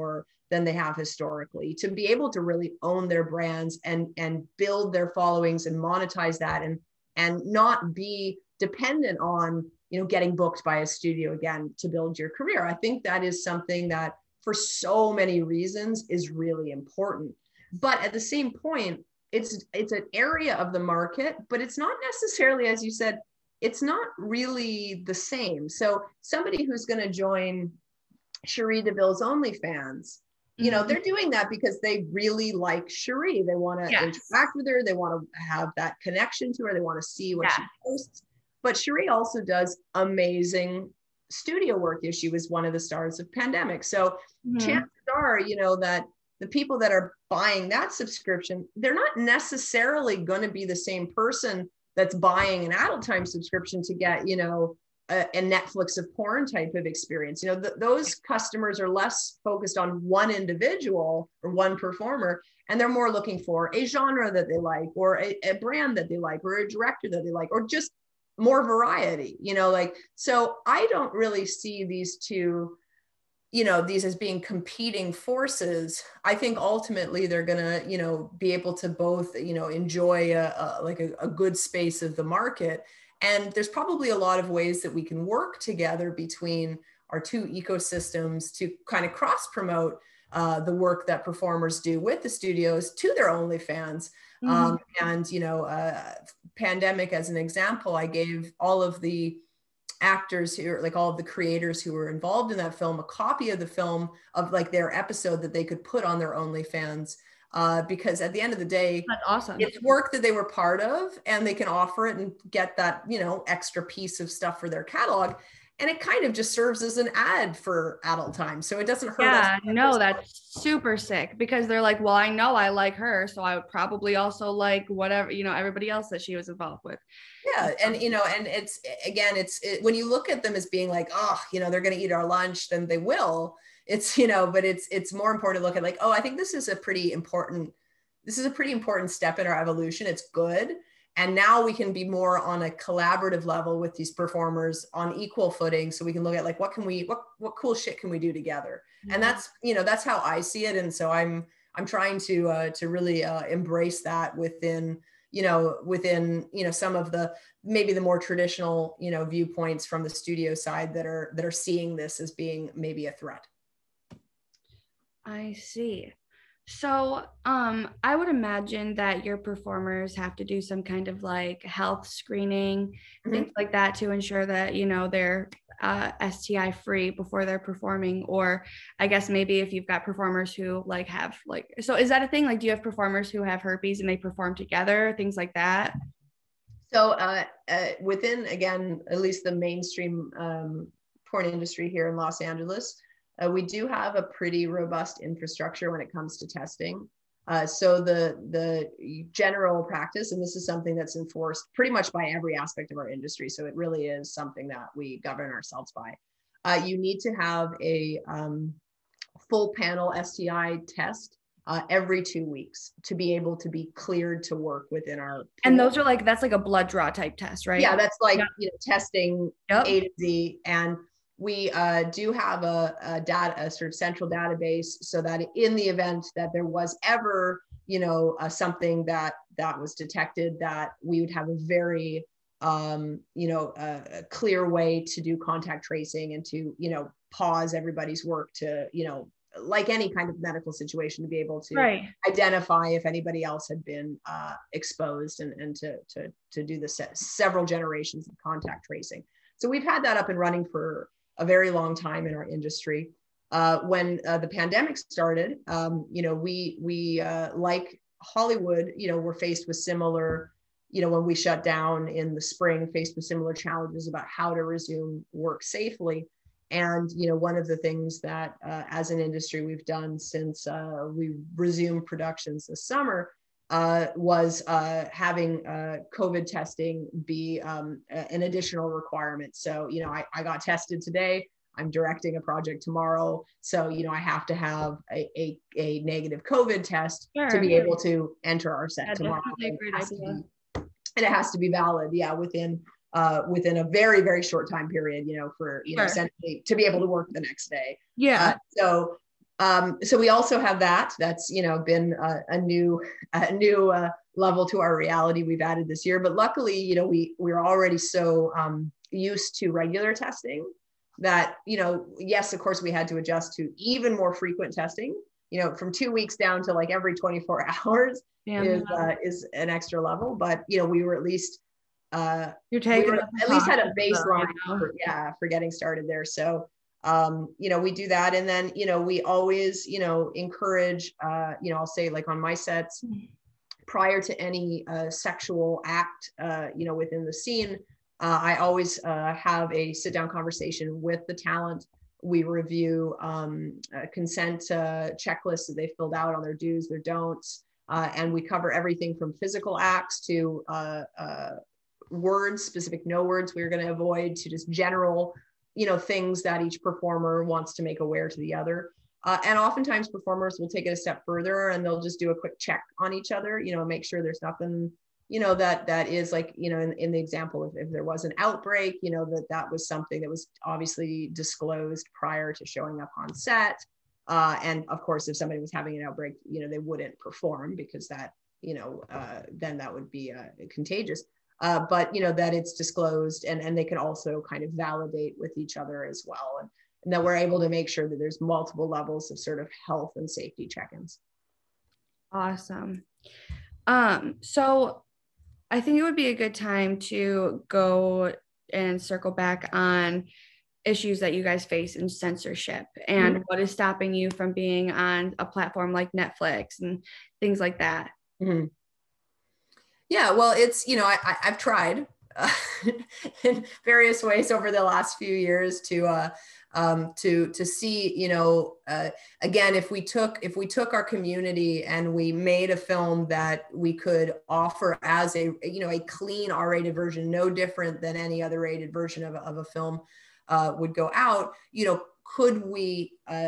than they have historically, to be able to really own their brands and, and build their followings and monetize that, and, and not be dependent on, you know, getting booked by a studio again to build your career. I think that is something that for so many reasons is really important. But at the same point, it's, it's an area of the market, but it's not necessarily, as you said, it's not really the same. So somebody who's going to join Cherie DeVille's OnlyFans, you know, they're doing that because they really like Cherie. They want to yes. interact with her. They want to have that connection to her. They want to see what yes. she posts. But Cherie also does amazing studio work. She was one of the stars of Pandemic. So mm-hmm. chances are, you know, that the people that are buying that subscription, they're not necessarily going to be the same person that's buying an Adult Time subscription to get, you know, a, a Netflix of porn type of experience. You know, th- those customers are less focused on one individual or one performer, and they're more looking for a genre that they like, or a, a brand that they like, or a director that they like, or just more variety, you know, like, so I don't really see these two, you know, these as being competing forces. I think ultimately they're going to, you know, be able to both, you know, enjoy a, a like a, a good space of the market. And there's probably a lot of ways that we can work together between our two ecosystems to kind of cross promote uh, the work that performers do with the studios to their OnlyFans. Mm-hmm. Um, and, you know, uh, Pandemic as an example, I gave all of the actors who are like all of the creators who were involved in that film a copy of the film of like their episode that they could put on their OnlyFans. Uh, because at the end of the day, that's awesome. It's work that they were part of, and they can offer it and get that, you know, extra piece of stuff for their catalog. And it kind of just serves as an ad for Adult Time. So it doesn't hurt yeah, us. Yeah, no, that's super sick, because they're like, well, I know I like her, so I would probably also like whatever, you know, everybody else that she was involved with. Yeah. And, you know, and it's, again, it's, it, when you look at them as being like, oh, you know, they're going to eat our lunch, then they will. It's, you know, but it's, it's more important to look at like, oh, I think this is a pretty important, this is a pretty important step in our evolution. It's good. And now we can be more on a collaborative level with these performers on equal footing. So we can look at like, what can we, what, what cool shit can we do together? Mm-hmm. And that's, you know, that's how I see it. And so I'm, I'm trying to, uh, to really uh, embrace that within, you know, within, you know, some of the, maybe the more traditional, you know, viewpoints from the studio side that are, that are seeing this as being maybe a threat. I see. So um, I would imagine that your performers have to do some kind of like health screening, mm-hmm. things like that, to ensure that, you know, they're uh, S T I free before they're performing. Or I guess maybe if you've got performers who like have like, so is that a thing? Like, do you have performers who have herpes and they perform together, things like that? So uh, uh, within, again, at least the mainstream um, porn industry here in Los Angeles, Uh, we do have a pretty robust infrastructure when it comes to testing. Uh, so the, the general practice, and this is something that's enforced pretty much by every aspect of our industry, so it really is something that we govern ourselves by. Uh, you need to have a um, full panel S T I test uh, every two weeks to be able to be cleared to work within our pool. And those are like, that's like a blood draw type test, right? Yeah, that's like, yeah. you know, testing yep. A to Z. And we uh, do have a, a data, a sort of central database, so that in the event that there was ever, you know, uh, something that that was detected, that we would have a very, um, you know, uh, a clear way to do contact tracing and to, you know, pause everybody's work to, you know, like any kind of medical situation, to be able to right. identify if anybody else had been uh, exposed, and, and to, to, to do the se- several generations of contact tracing. So we've had that up and running for a very long time in our industry. Uh, when uh, the pandemic started, um, you know, we, we uh, like Hollywood, you know, we're faced with similar, you know, when we shut down in the spring, faced with similar challenges about how to resume work safely. And, you know, one of the things that uh, as an industry we've done since uh, we resumed productions this summer uh, was uh, having uh, COVID testing be um, a, an additional requirement. So, you know, I, I got tested today. I'm directing a project tomorrow. So, you know, I have to have a, a, a negative COVID test sure. to be able to enter our set That's tomorrow. Definitely a great idea. Be, and it has to be valid, yeah, within uh, within a very, very short time period, you know, for, you know, sure. essentially to be able to work the next day. Yeah. Uh, so Um, so we also have that. That's, you know, been a, a new, a new uh, level to our reality we've added this year. But luckily, you know, we we're already so um, used to regular testing that, you know, yes, of course, we had to adjust to even more frequent testing. You know, from two weeks down to like every twenty-four hours Yeah. is uh, is an extra level. But you know, we were at least uh, You're taking we were, at least had a baseline, you know? for, yeah, for getting started there. So um, you know, we do that. And then, you know, we always, you know, encourage, uh, you know, I'll say like on my sets, prior to any uh, sexual act, uh, you know, within the scene, uh, I always uh, have a sit down conversation with the talent. We review um, a consent uh, checklists that they filled out on their do's, their don'ts. Uh, and we cover everything from physical acts to uh, uh, words, specific no words we we're going to avoid, to just general, you know, things that each performer wants to make aware to the other. Uh, and oftentimes performers will take it a step further and they'll just do a quick check on each other, you know, make sure there's nothing, you know, that that is like, you know, in, in the example, if, if there was an outbreak, you know, that that was something that was obviously disclosed prior to showing up on set. Uh, and of course, if somebody was having an outbreak, you know, they wouldn't perform because that, you know, uh, then that would be uh, contagious. Uh, but, you know, that it's disclosed and, and they can also kind of validate with each other as well. And, and that we're able to make sure that there's multiple levels of sort of health and safety check-ins. Awesome. Um, so I think it would be a good time to go and circle back on issues that you guys face in censorship and mm-hmm. what is stopping you from being on a platform like Netflix and things like that. Mm-hmm. Yeah, well, it's, you know, I, I, I've tried uh, in various ways over the last few years to uh, um, to to see, you know, uh, again, if we took if we took our community and we made a film that we could offer as a, you know, a clean R-rated version, no different than any other rated version of, of a film uh, would go out, you know, could we uh,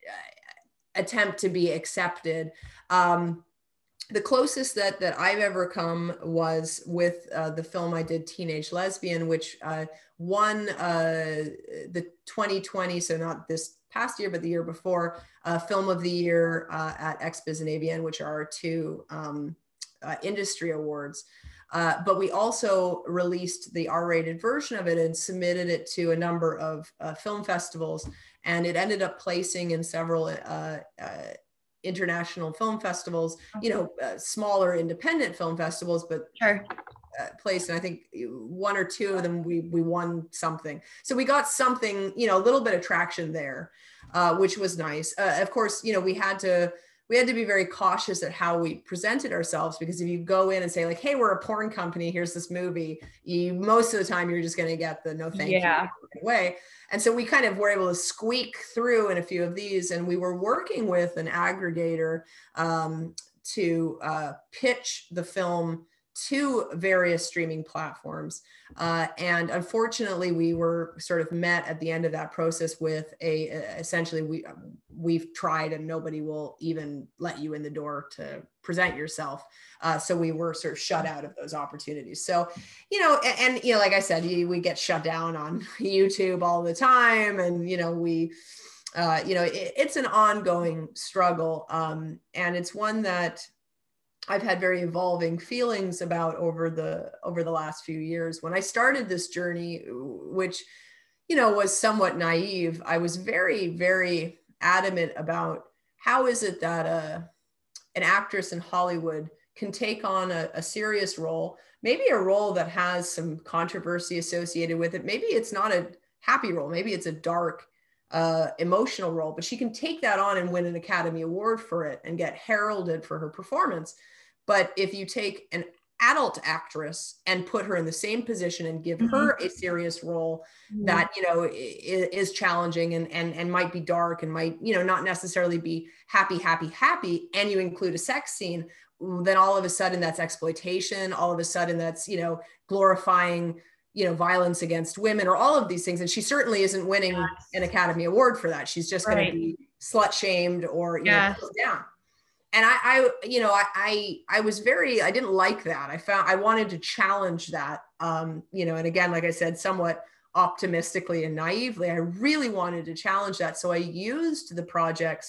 attempt to be accepted? Um, The closest that that I've ever come was with uh, the film I did, Teenage Lesbian, which uh, won uh, the twenty twenty, so not this past year, but the year before, uh, Film of the Year uh, at X B I Z and A V N, which are our two um, uh, industry awards. Uh, but we also released the R-rated version of it and submitted it to a number of uh, film festivals, and it ended up placing in several uh, uh, international film festivals, you know, uh, smaller independent film festivals, but sure. uh, placed. And I think one or two of them, we we won something. So we got something, you know, a little bit of traction there, uh, which was nice. Uh, of course, you know, we had to we had to be very cautious at how we presented ourselves, because if you go in and say like, hey, we're a porn company, here's this movie, you most of the time you're just going to get the no thank yeah. you way. And so we kind of were able to squeak through in a few of these, and we were working with an aggregator um, to uh, pitch the film to various streaming platforms. Uh, and unfortunately, we were sort of met at the end of that process with a, essentially, we, we've tried and nobody will even let you in the door to present yourself. Uh, so we were sort of shut out of those opportunities. So, you know, and, and you know, like I said, you, we get shut down on YouTube all the time. And, you know, we, uh, you know, it, it's an ongoing struggle. Um, and it's one that I've had very evolving feelings about over the over the last few years. When I started this journey, which, you know, was somewhat naive, I was very, very adamant about how is it that a, an actress in Hollywood can take on a, a serious role, maybe a role that has some controversy associated with it. Maybe it's not a happy role, maybe it's a dark, uh, emotional role, but she can take that on and win an Academy Award for it and get heralded for her performance. But if you take an adult actress and put her in the same position and give mm-hmm. her a serious role mm-hmm. that, you know, is, is challenging and, and, and might be dark and might, you know, not necessarily be happy, happy, happy, and you include a sex scene, then all of a sudden that's exploitation. All of a sudden that's, you know, glorifying, you know, violence against women or all of these things. And she certainly isn't winning yes. an Academy Award for that. She's just right. going to be slut shamed or, you yeah. know, put down. And I, I, you know, I, I, I was very, I didn't like that. I found, I wanted to challenge that, um, you know, and again, like I said, somewhat optimistically and naively, I really wanted to challenge that. So I used the projects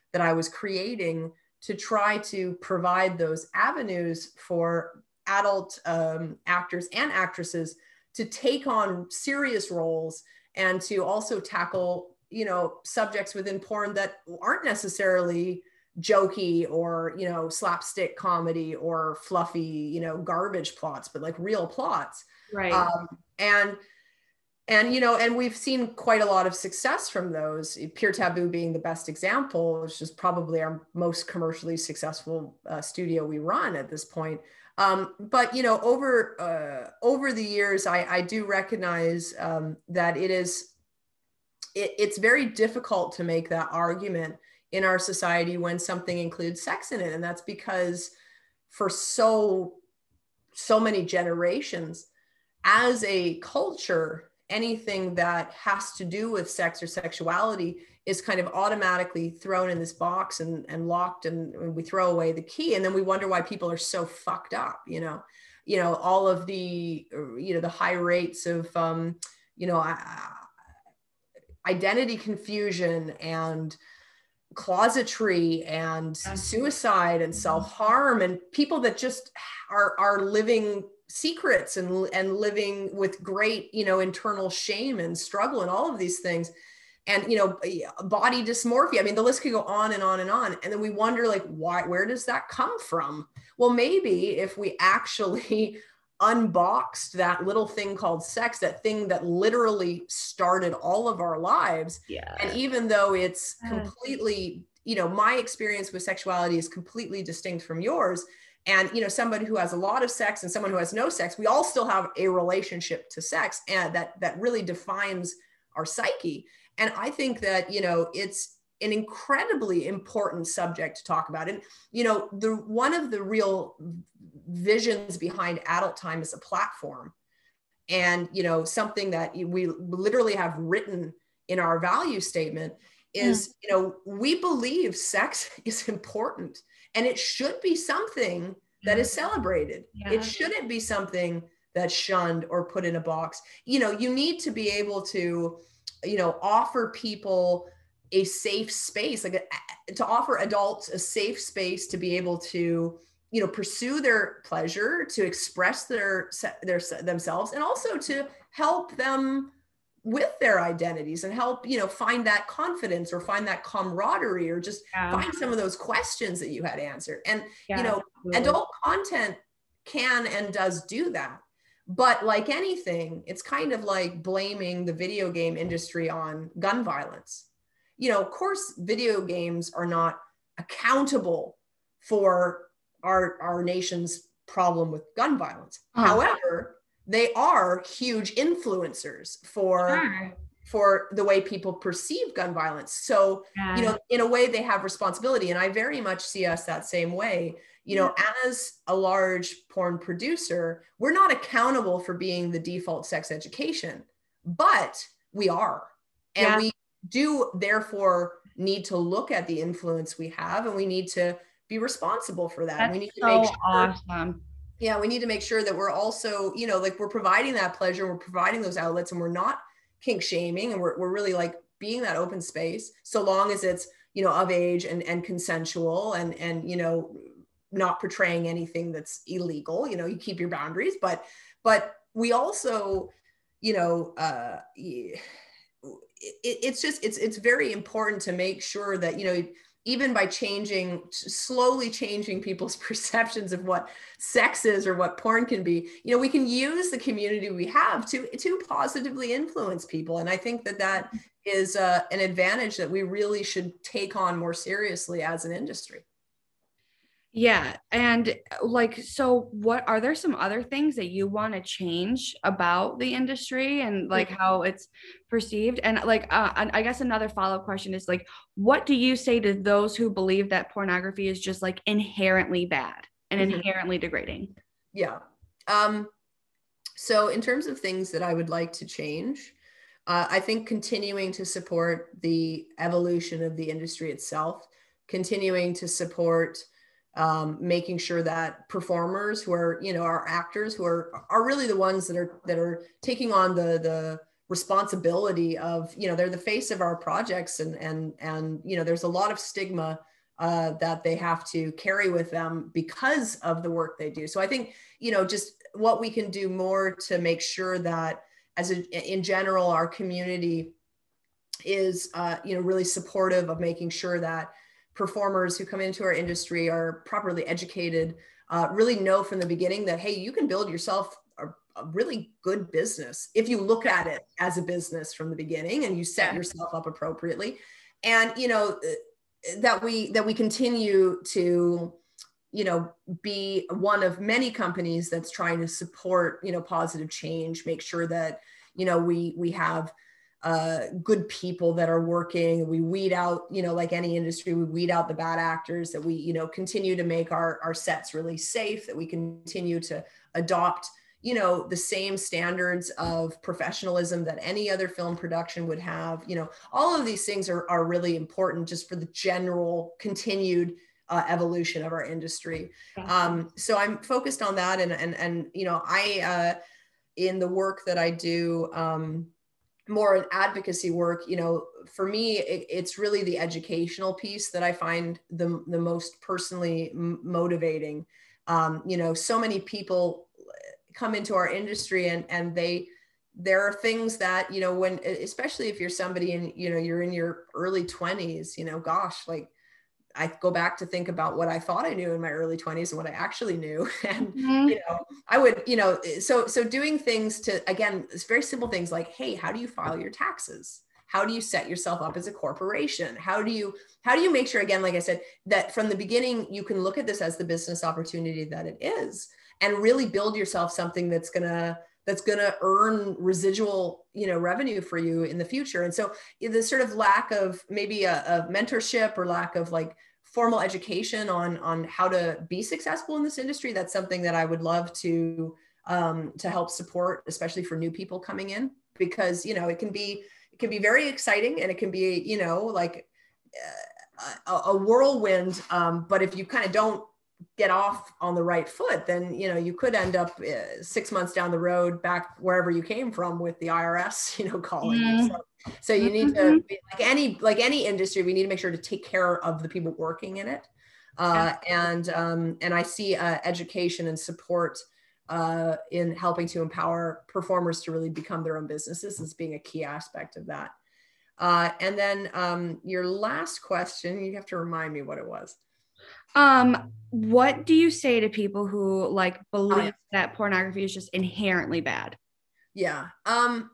that I was creating to try to provide those avenues for adult um, actors and actresses to take on serious roles and to also tackle, you know, subjects within porn that aren't necessarily jokey or, you know, slapstick comedy or fluffy, you know, garbage plots, but like real plots. Right. Um, and and you know, and we've seen quite a lot of success from those. Pure Taboo being the best example, which is probably our most commercially successful uh, studio we run at this point. Um, but you know, over uh, over the years, I, I do recognize um, that it is it, it's very difficult to make that argument in our society when something includes sex in it, and that's because for so so many generations, as a culture, anything that has to do with sex or sexuality is kind of automatically thrown in this box and, and locked, and, and we throw away the key. And then we wonder why people are so fucked up, you know, you know, all of the, you know, the high rates of, um, you know, uh, identity confusion and closetry and suicide and self-harm, and people that just are, are living secrets and, and living with great, you know, internal shame and struggle and all of these things. And, you know, body dysmorphia. I mean, the list could go on and on and on. And then we wonder, like, why, where does that come from? Well, maybe if we actually unboxed that little thing called sex, that thing that literally started all of our lives. Yeah. And even though it's completely, you know, my experience with sexuality is completely distinct from yours. And, you know, somebody who has a lot of sex and someone who has no sex, we all still have a relationship to sex, and that, that really defines our psyche. And I think that, you know, it's an incredibly important subject to talk about. And, you know, the, one of the real visions behind Adult Time is a platform, and, you know, something that we literally have written in our value statement is, mm. you know, we believe sex is important, and it should be something that is celebrated. Yeah. It shouldn't be something that's shunned or put in a box. You know, you need to be able to, you know, offer people a safe space, like a, to offer adults a safe space to be able to, you know, pursue their pleasure, to express their, their themselves, and also to help them with their identities and help, you know, find that confidence or find that camaraderie, or just yeah. find some of those questions that you had answered. And, yeah, you know, absolutely. Adult content can and does do that. But like anything, it's kind of like blaming the video game industry on gun violence. You know, of course, video games are not accountable for our, our nation's problem with gun violence. Uh-huh. However, they are huge influencers for, sure. for the way people perceive gun violence. So, yeah. you know, in a way they have responsibility. And I very much see us that same way. You know, yeah. as a large porn producer, we're not accountable for being the default sex education, but we are. And yeah. we do therefore need to look at the influence we have, and we need to be responsible for that. That's we need to so make sure, awesome. Yeah, we need to make sure that we're also, you know, like we're providing that pleasure, we're providing those outlets, and we're not kink shaming, and we're, we're really like being that open space, so long as it's, you know, of age and, and consensual, and, and, you know, not portraying anything that's illegal. You know, you keep your boundaries, but, but we also, you know, uh, it, it's just, it's, it's very important to make sure that, you know, even by changing, slowly changing people's perceptions of what sex is or what porn can be, you know, we can use the community we have to, to positively influence people. And I think that that is uh, an advantage that we really should take on more seriously as an industry. Yeah. And like, so what, are there some other things that you want to change about the industry and like how it's perceived? And like, uh, and I guess another follow-up question is like, what do you say to those who believe that pornography is just like inherently bad and mm-hmm. inherently degrading? Yeah. Um, so in terms of things that I would like to change, uh, I think continuing to support the evolution of the industry itself, continuing to support Um, making sure that performers who are, you know, our actors who are, are really the ones that are, that are taking on the, the, responsibility of, you know, they're the face of our projects, and and and you know, there's a lot of stigma uh, that they have to carry with them because of the work they do. So I think, you know, just what we can do more to make sure that as a, in general, our community is, uh, you know, really supportive of making sure that performers who come into our industry are properly educated, uh, really know from the beginning that, hey, you can build yourself a, a really good business if you look at it as a business from the beginning and you set Yeah. yourself up appropriately. And, you know, that we, that we continue to, you know, be one of many companies that's trying to support, you know, positive change, make sure that, you know, we, we have uh, good people that are working. We weed out, you know, like any industry, we weed out the bad actors, that we, you know, continue to make our, our sets really safe, that we continue to adopt, you know, the same standards of professionalism that any other film production would have. You know, all of these things are, are really important just for the general continued uh, evolution of our industry. Um, so I'm focused on that. And, and, and, you know, I, uh, in the work that I do, um, more in advocacy work, you know, for me, it, it's really the educational piece that I find the, the most personally m- motivating. Um, you know, so many people come into our industry and, and they, there are things that, you know, when, especially if you're somebody in, you know, you're in your early twenties, you know, gosh, like, I go back to think about what I thought I knew in my early twenties and what I actually knew. And, Mm-hmm. you know, I would, you know, so, so doing things to, again, it's very simple things like, hey, how do you file your taxes? How do you set yourself up as a corporation? How do you, how do you make sure, again, like I said, that from the beginning, you can look at this as the business opportunity that it is, and really build yourself something that's going to, that's going to earn residual, you know, revenue for you in the future. And so the sort of lack of maybe a, a mentorship or lack of like formal education on, on how to be successful in this industry, that's something that I would love to, um, to help support, especially for new people coming in, because, you know, it can be, it can be very exciting, and it can be, you know, like uh, a, a whirlwind. Um, but if you kind of don't get off on the right foot, then, you know, you could end up uh, six months down the road back wherever you came from with the I R S, you know, calling you. So, so you need Mm-hmm. to be like any, like any industry, we need to make sure to take care of the people working in it. Uh, and, um, and I see uh, education and support uh, in helping to empower performers to really become their own businesses as being a key aspect of that. Uh, and then um, your last question, you have to remind me what it was. Um, what do you say to people who like Oh, yeah. believe that pornography is just inherently bad? Yeah. Um,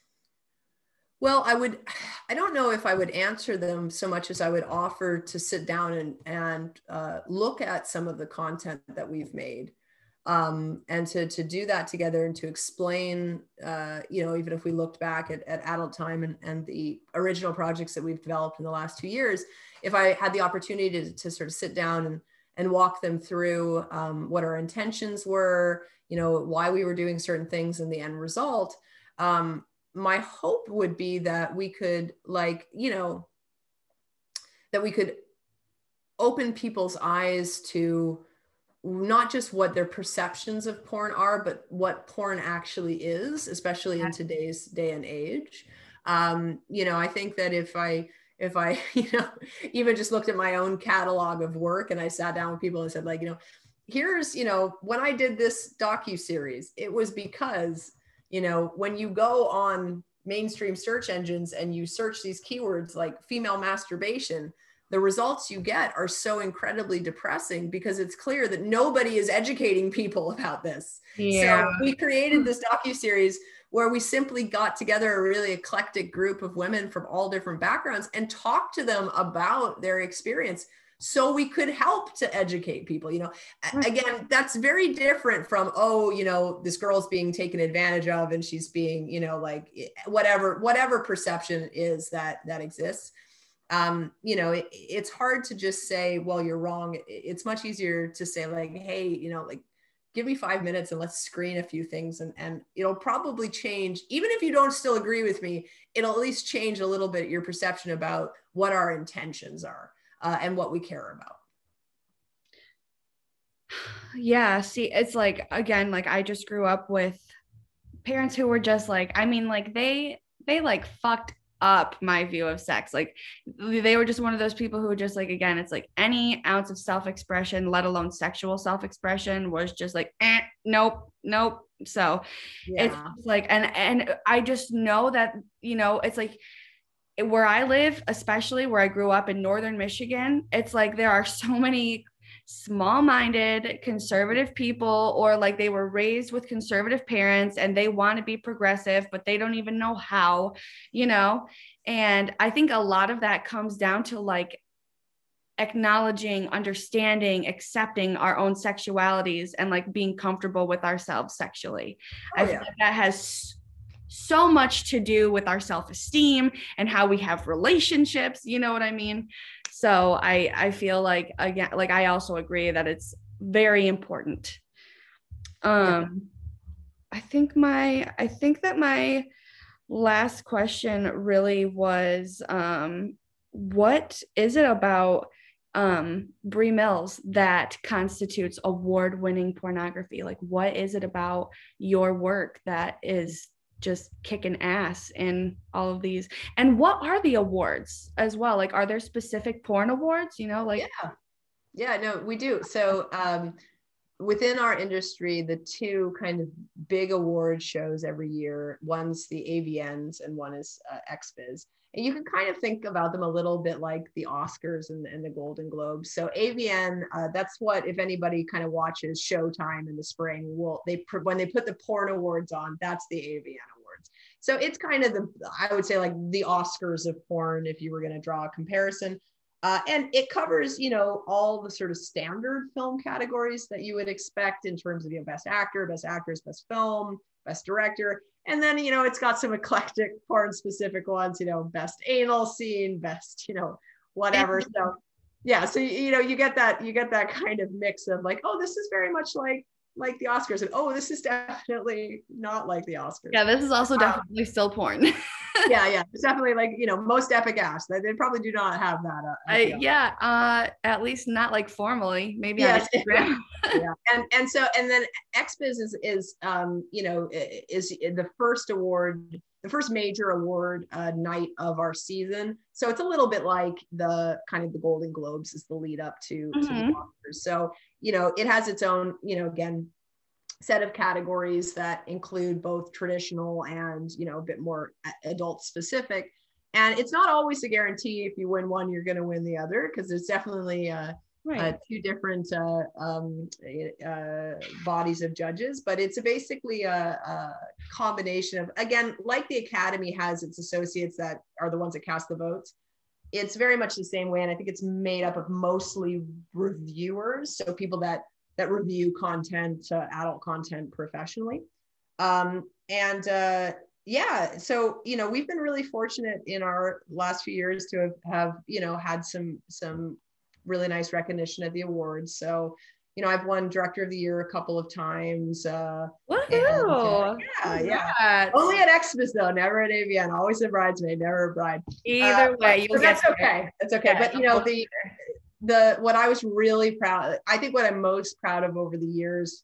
well, I would, I don't know if I would answer them so much as I would offer to sit down and, and uh, look at some of the content that we've made. Um, and to, to do that together and to explain, uh, you know, even if we looked back at, at Adult Time and, and the original projects that we've developed in the last two years, if I had the opportunity to, to sort of sit down and, and walk them through um, what our intentions were, you know, why we were doing certain things and the end result, um, my hope would be that we could, like, you know, that we could open people's eyes to not just what their perceptions of porn are, but what porn actually is, especially in today's day and age. Um, you know, I think that if I, if I, you know, even just looked at my own catalog of work and I sat down with people and said, like, you know, here's, you know, when I did this docu-series, it was because, you know, when you go on mainstream search engines and you search these keywords like female masturbation, the results you get are so incredibly depressing because it's clear that nobody is educating people about this. Yeah. So we created this docuseries where we simply got together a really eclectic group of women from all different backgrounds and talked to them about their experience so we could help to educate people. You know, again, that's very different from, oh, you know, this girl's being taken advantage of and she's being, you know, like whatever, whatever perception is that that exists. Um, you know, it, it's hard to just say, well, you're wrong. It's much easier to say like, hey, you know, like, give me five minutes and let's screen a few things, and, and it'll probably change. Even if you don't still agree with me, it'll at least change a little bit your perception about what our intentions are uh, and what we care about. Yeah, see, it's like, again, like I just grew up with parents who were just like, I mean, like they they like fucked up my view of sex. Like they were just one of those people who were just like, again, it's like any ounce of self-expression, let alone sexual self-expression, was just like, eh, nope, nope. So it's Yeah. like, and and I just know that, you know, it's like where I live, especially where I grew up in northern Michigan, it's like there are so many small-minded conservative people, or like they were raised with conservative parents and they want to be progressive but they don't even know how, you know. And I think a lot of that comes down to like acknowledging, understanding, accepting our own sexualities and like being comfortable with ourselves sexually. Oh I feel yeah. like that has so much to do with our self-esteem and how we have relationships, you know what I mean? So I I feel like, again, like I also agree that it's very important. Yeah. Um I think my I think that my last question really was, um, what is it about um, Bree Mills that constitutes award-winning pornography? Like, what is it about your work that is just kicking ass in all of these? And what are the awards as well? Like, are there specific porn awards? You know, like, Yeah. Yeah, no, we do. So um, within our industry, the two kind of big award shows every year, one's the A V Ns and one is uh, X B I Z. And you can kind of think about them a little bit like the Oscars and, and the Golden Globes. So A V N, uh, that's what, if anybody kind of watches Showtime in the spring, will they when they put the porn awards on, that's the A V N awards. So it's kind of the, I would say like the Oscars of porn, if you were going to draw a comparison. Uh, and it covers, you know, all the sort of standard film categories that you would expect in terms of, you know, best actor, best actress, best film, best director. And then, you know, it's got some eclectic porn specific ones, you know, best anal scene, best, you know, whatever. So yeah, so, you know, you get that, you get that kind of mix of like, oh, this is very much like, like the Oscars. And oh, this is definitely not like the Oscars. yeah, this is also Um, definitely still porn. yeah, yeah, it's definitely like, you know, most epic ass. They, they probably do not have that uh, at I the Oscars. yeah, uh, at least not like formally, maybe on Yes, Instagram. yeah, and and so and then X B I Z is is um you know is the first award, the first major award uh, night of our season. So it's a little bit like the kind of the Golden Globes is the lead up to to the Mhm. Oscars. So you know it has its own, you know, again, set of categories that include both traditional and, you know, a bit more adult specific. And it's not always a guarantee if you win one you're going to win the other, because there's definitely uh, uh, Right. two different uh, um, uh, bodies of judges, but it's a basically a, a combination of, again, like the Academy has its associates that are the ones that cast the votes. It's very much the same way, and I think it's made up of mostly reviewers, so people that that review content, uh, adult content professionally. Um, and uh, yeah, so, you know, we've been really fortunate in our last few years to have, have, you know, had some, some really nice recognition at the awards. So, you know, I've won Director of the Year a couple of times. Uh, and uh, Woohoo! yeah, yeah. Congrats. Only at X B I Z though, never at A V N, always a bridesmaid, never a bride. Uh, Either but, way, you'll but get that's okay. That's okay. yeah, But, you know, the, the what I was really proud, I think what I'm most proud of over the years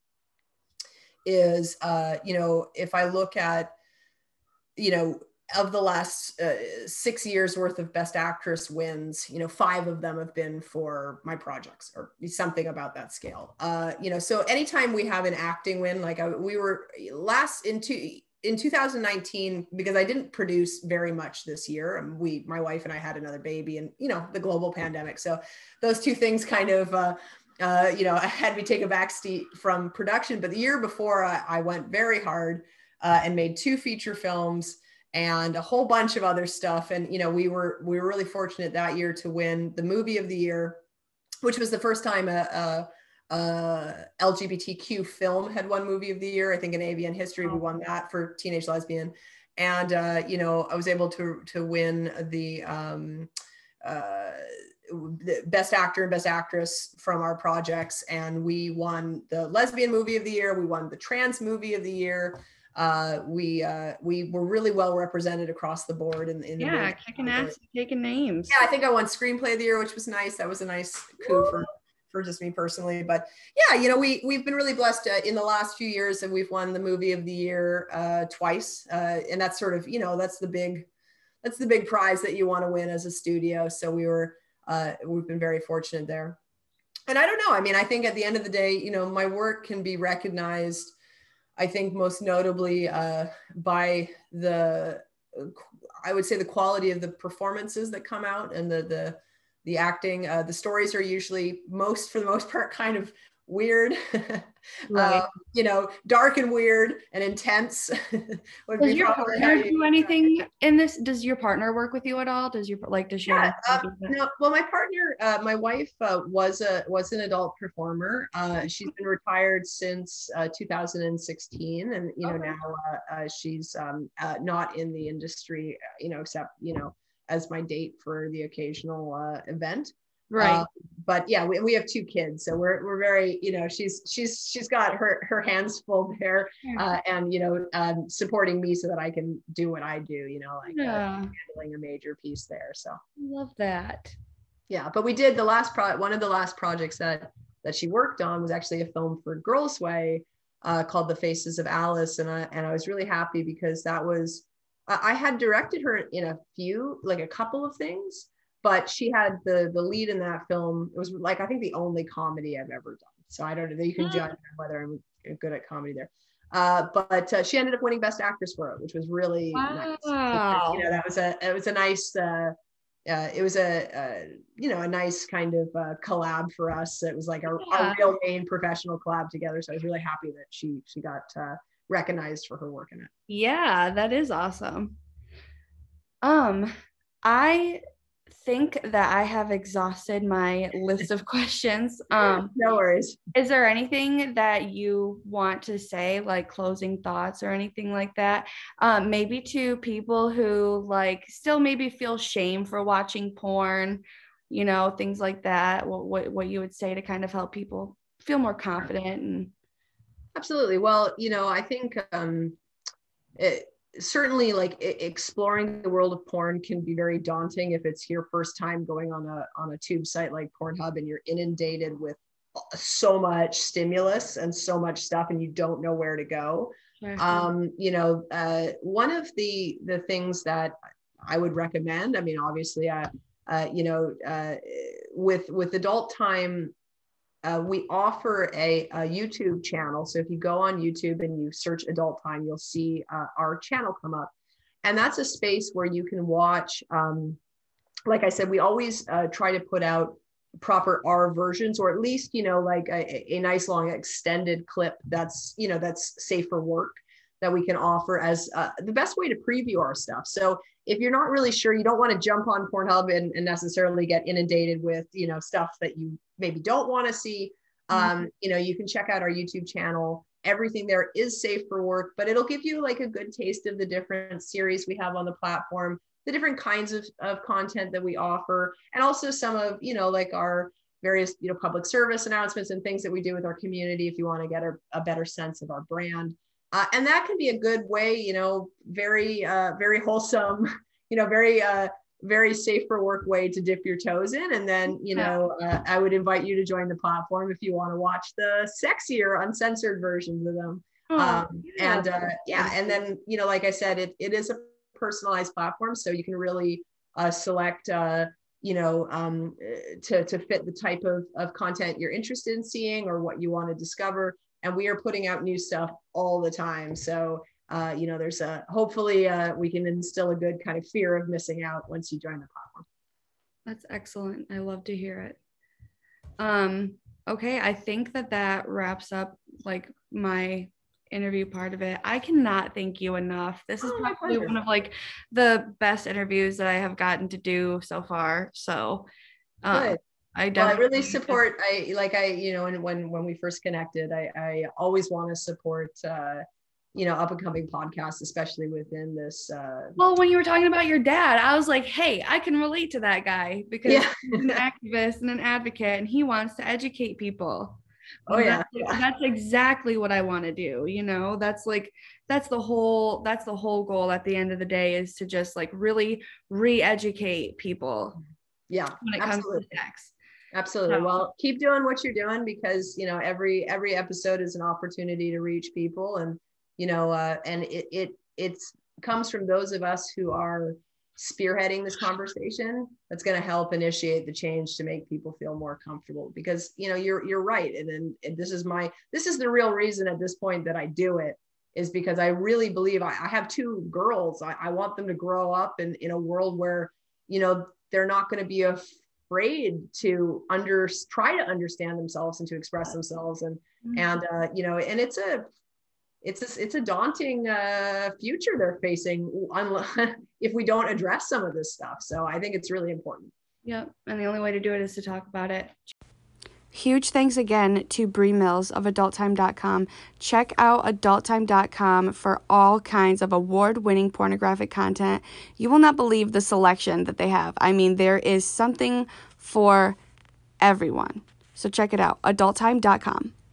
is, uh, you know, if I look at, you know, of the last uh, six years worth of Best Actress wins, you know, five of them have been for my projects or something about that scale. Uh, you know, so anytime we have an acting win, like I, we were last into in two thousand nineteen, because I didn't produce very much this year. And we, my wife and I had another baby and, you know, the global pandemic. So those two things kind of, uh, uh, you know, had me take a backseat from production. But the year before I, I went very hard uh, and made two feature films and a whole bunch of other stuff. And, you know, we were, we were really fortunate that year to win the movie of the year, which was the first time a, a uh, L G B T Q film had won movie of the year. I think in A V N history, we won that for Teenage Lesbian. And, uh, you know, I was able to, to win the, um, uh, the best actor and best actress from our projects. And we won the lesbian movie of the year. We won the trans movie of the year. Uh, we, uh, we were really well represented across the board in, in the yeah, kicking ass, taking names. yeah, I think I won screenplay of the year, which was nice. That was a nice coup for, for just me personally. But yeah, you know, we, we've been really blessed uh, in the last few years, and we've won the movie of the year uh, twice. Uh, and that's sort of, you know, that's the big, that's the big prize that you want to win as a studio. So we were, uh, we've been very fortunate there. And I don't know, I mean, I think at the end of the day, you know, my work can be recognized, I think most notably uh, by the, I would say the quality of the performances that come out and the, the, the acting. Uh, the stories are usually most, for the most part, kind of weird, Right. um, you know, dark and weird and intense. Would Does be your probably how partner you do anything in this? Does your partner work with you at all? Does your, like, does she Yeah, have uh, anything to do with it? no, well, my partner, uh, my wife uh, was a was an adult performer. Uh, she's been retired since uh, two thousand sixteen, and you know Okay. now uh, uh, she's um, uh, not in the industry, uh, you know, except you know as my date for the occasional uh, event. Right. Uh, but yeah, we, we have two kids, so we're we're very, you know, she's she's she's got her her hands full there, uh, and you know, um, supporting me so that I can do what I do, you know, like uh, Yeah. handling a major piece there. So I love that. yeah, but we did the last pro one of the last projects that that she worked on was actually a film for Girls Way uh, called The Faces of Alice, and I and I was really happy because that was I had directed her in a few, like a couple of things, but she had the the lead in that film. It was like I think the only comedy I've ever done. So I don't know. You can judge whether I'm good at comedy there. Uh, but uh, she ended up winning Best Actress for it, which was really nice. Wow. You know, that was a it was a nice. Uh, uh, it was a, a you know a nice kind of uh, collab for us. It was like our, Yeah. our real main professional collab together. So I was really happy that she she got uh, recognized for her work in it. Yeah, that is awesome. Um, I think that I have exhausted my list of questions. Um, No worries. is there anything that you want to say, like closing thoughts or anything like that? Um, maybe to people who like still maybe feel shame for watching porn, you know, things like that. What what, what you would say to kind of help people feel more confident and Absolutely. Well, you know, I think um, it, certainly like it, exploring the world of porn can be very daunting if it's your first time going on a on a tube site like Pornhub and you're inundated with so much stimulus and so much stuff and you don't know where to go. Sure. Um, you know, uh, one of the the things that I would recommend, I mean, obviously, uh, uh, you know, uh, with with adult time, uh, we offer a, a YouTube channel. So if you go on YouTube and you search adult time, you'll see uh, our channel come up. And that's a space where you can watch, um, like I said, we always uh, try to put out proper R versions, or at least, you know, like a, a nice long extended clip that's, you know, that's safe for work that we can offer as uh, the best way to preview our stuff. So if you're not really sure, you don't want to jump on Pornhub and, and necessarily get inundated with, you know, stuff that you maybe don't want to see, um, you know, you can check out our YouTube channel. Everything there is safe for work, but it'll give you like a good taste of the different series we have on the platform, the different kinds of, of content that we offer, and also some of, you know, like our various, you know, public service announcements and things that we do with our community if you want to get a, a better sense of our brand. Uh, and that can be a good way, you know, very, uh, very wholesome, you know, very, uh, very safe for work way to dip your toes in. And then, you know, uh, I would invite you to join the platform if you want to watch the sexier, uncensored versions of them. Oh, Um, yeah. and uh, yeah, and then, you know, like I said, it, it is a personalized platform. So you can really uh, select, uh, you know, um, to, to fit the type of, of content you're interested in seeing or what you want to discover. And we are putting out new stuff all the time. So, uh, you know, there's a, hopefully uh, we can instill a good kind of fear of missing out once you join the platform. That's excellent. I love to hear it. Um, okay, I think that that wraps up like my interview part of it. I cannot thank you enough. This is Oh, my probably pleasure. one of like the best interviews that I have gotten to do so far. So, um, Good. I Well, I definitely really support, I like I, you know, and when, when we first connected, I, I always want to support, uh, you know, up and coming podcasts, especially within this. Uh, Well, when you were talking about your dad, I was like, hey, I can relate to that guy because yeah. he's an activist and an advocate and he wants to educate people. Oh, And yeah. that's, yeah. That's exactly what I want to do. You know, that's like, that's the whole, that's the whole goal at the end of the day is to just like really re-educate people Yeah, when it absolutely. comes to sex. Absolutely. Well, keep doing what you're doing, because, you know, every, every episode is an opportunity to reach people. And, you know, uh, and it, it, it's comes from those of us who are spearheading this conversation that's going to help initiate the change to make people feel more comfortable. Because, you know, you're, you're right. And then and this is my, this is the real reason at this point that I do it, is because I really believe I, I have two girls. I, I want them to grow up in, in a world where, you know, they're not going to be afraid to under try to understand themselves and to express themselves. And, mm-hmm. and, uh, you know, and it's a, it's a, it's a daunting uh, future they're facing if we don't address some of this stuff. So I think it's really important. Yep. And the only way to do it is to talk about it. Huge thanks again to Bree Mills of adult time dot com. Check out adult time dot com for all kinds of award-winning pornographic content. You will not believe the selection that they have. I mean, there is something for everyone. So check it out, adult time dot com.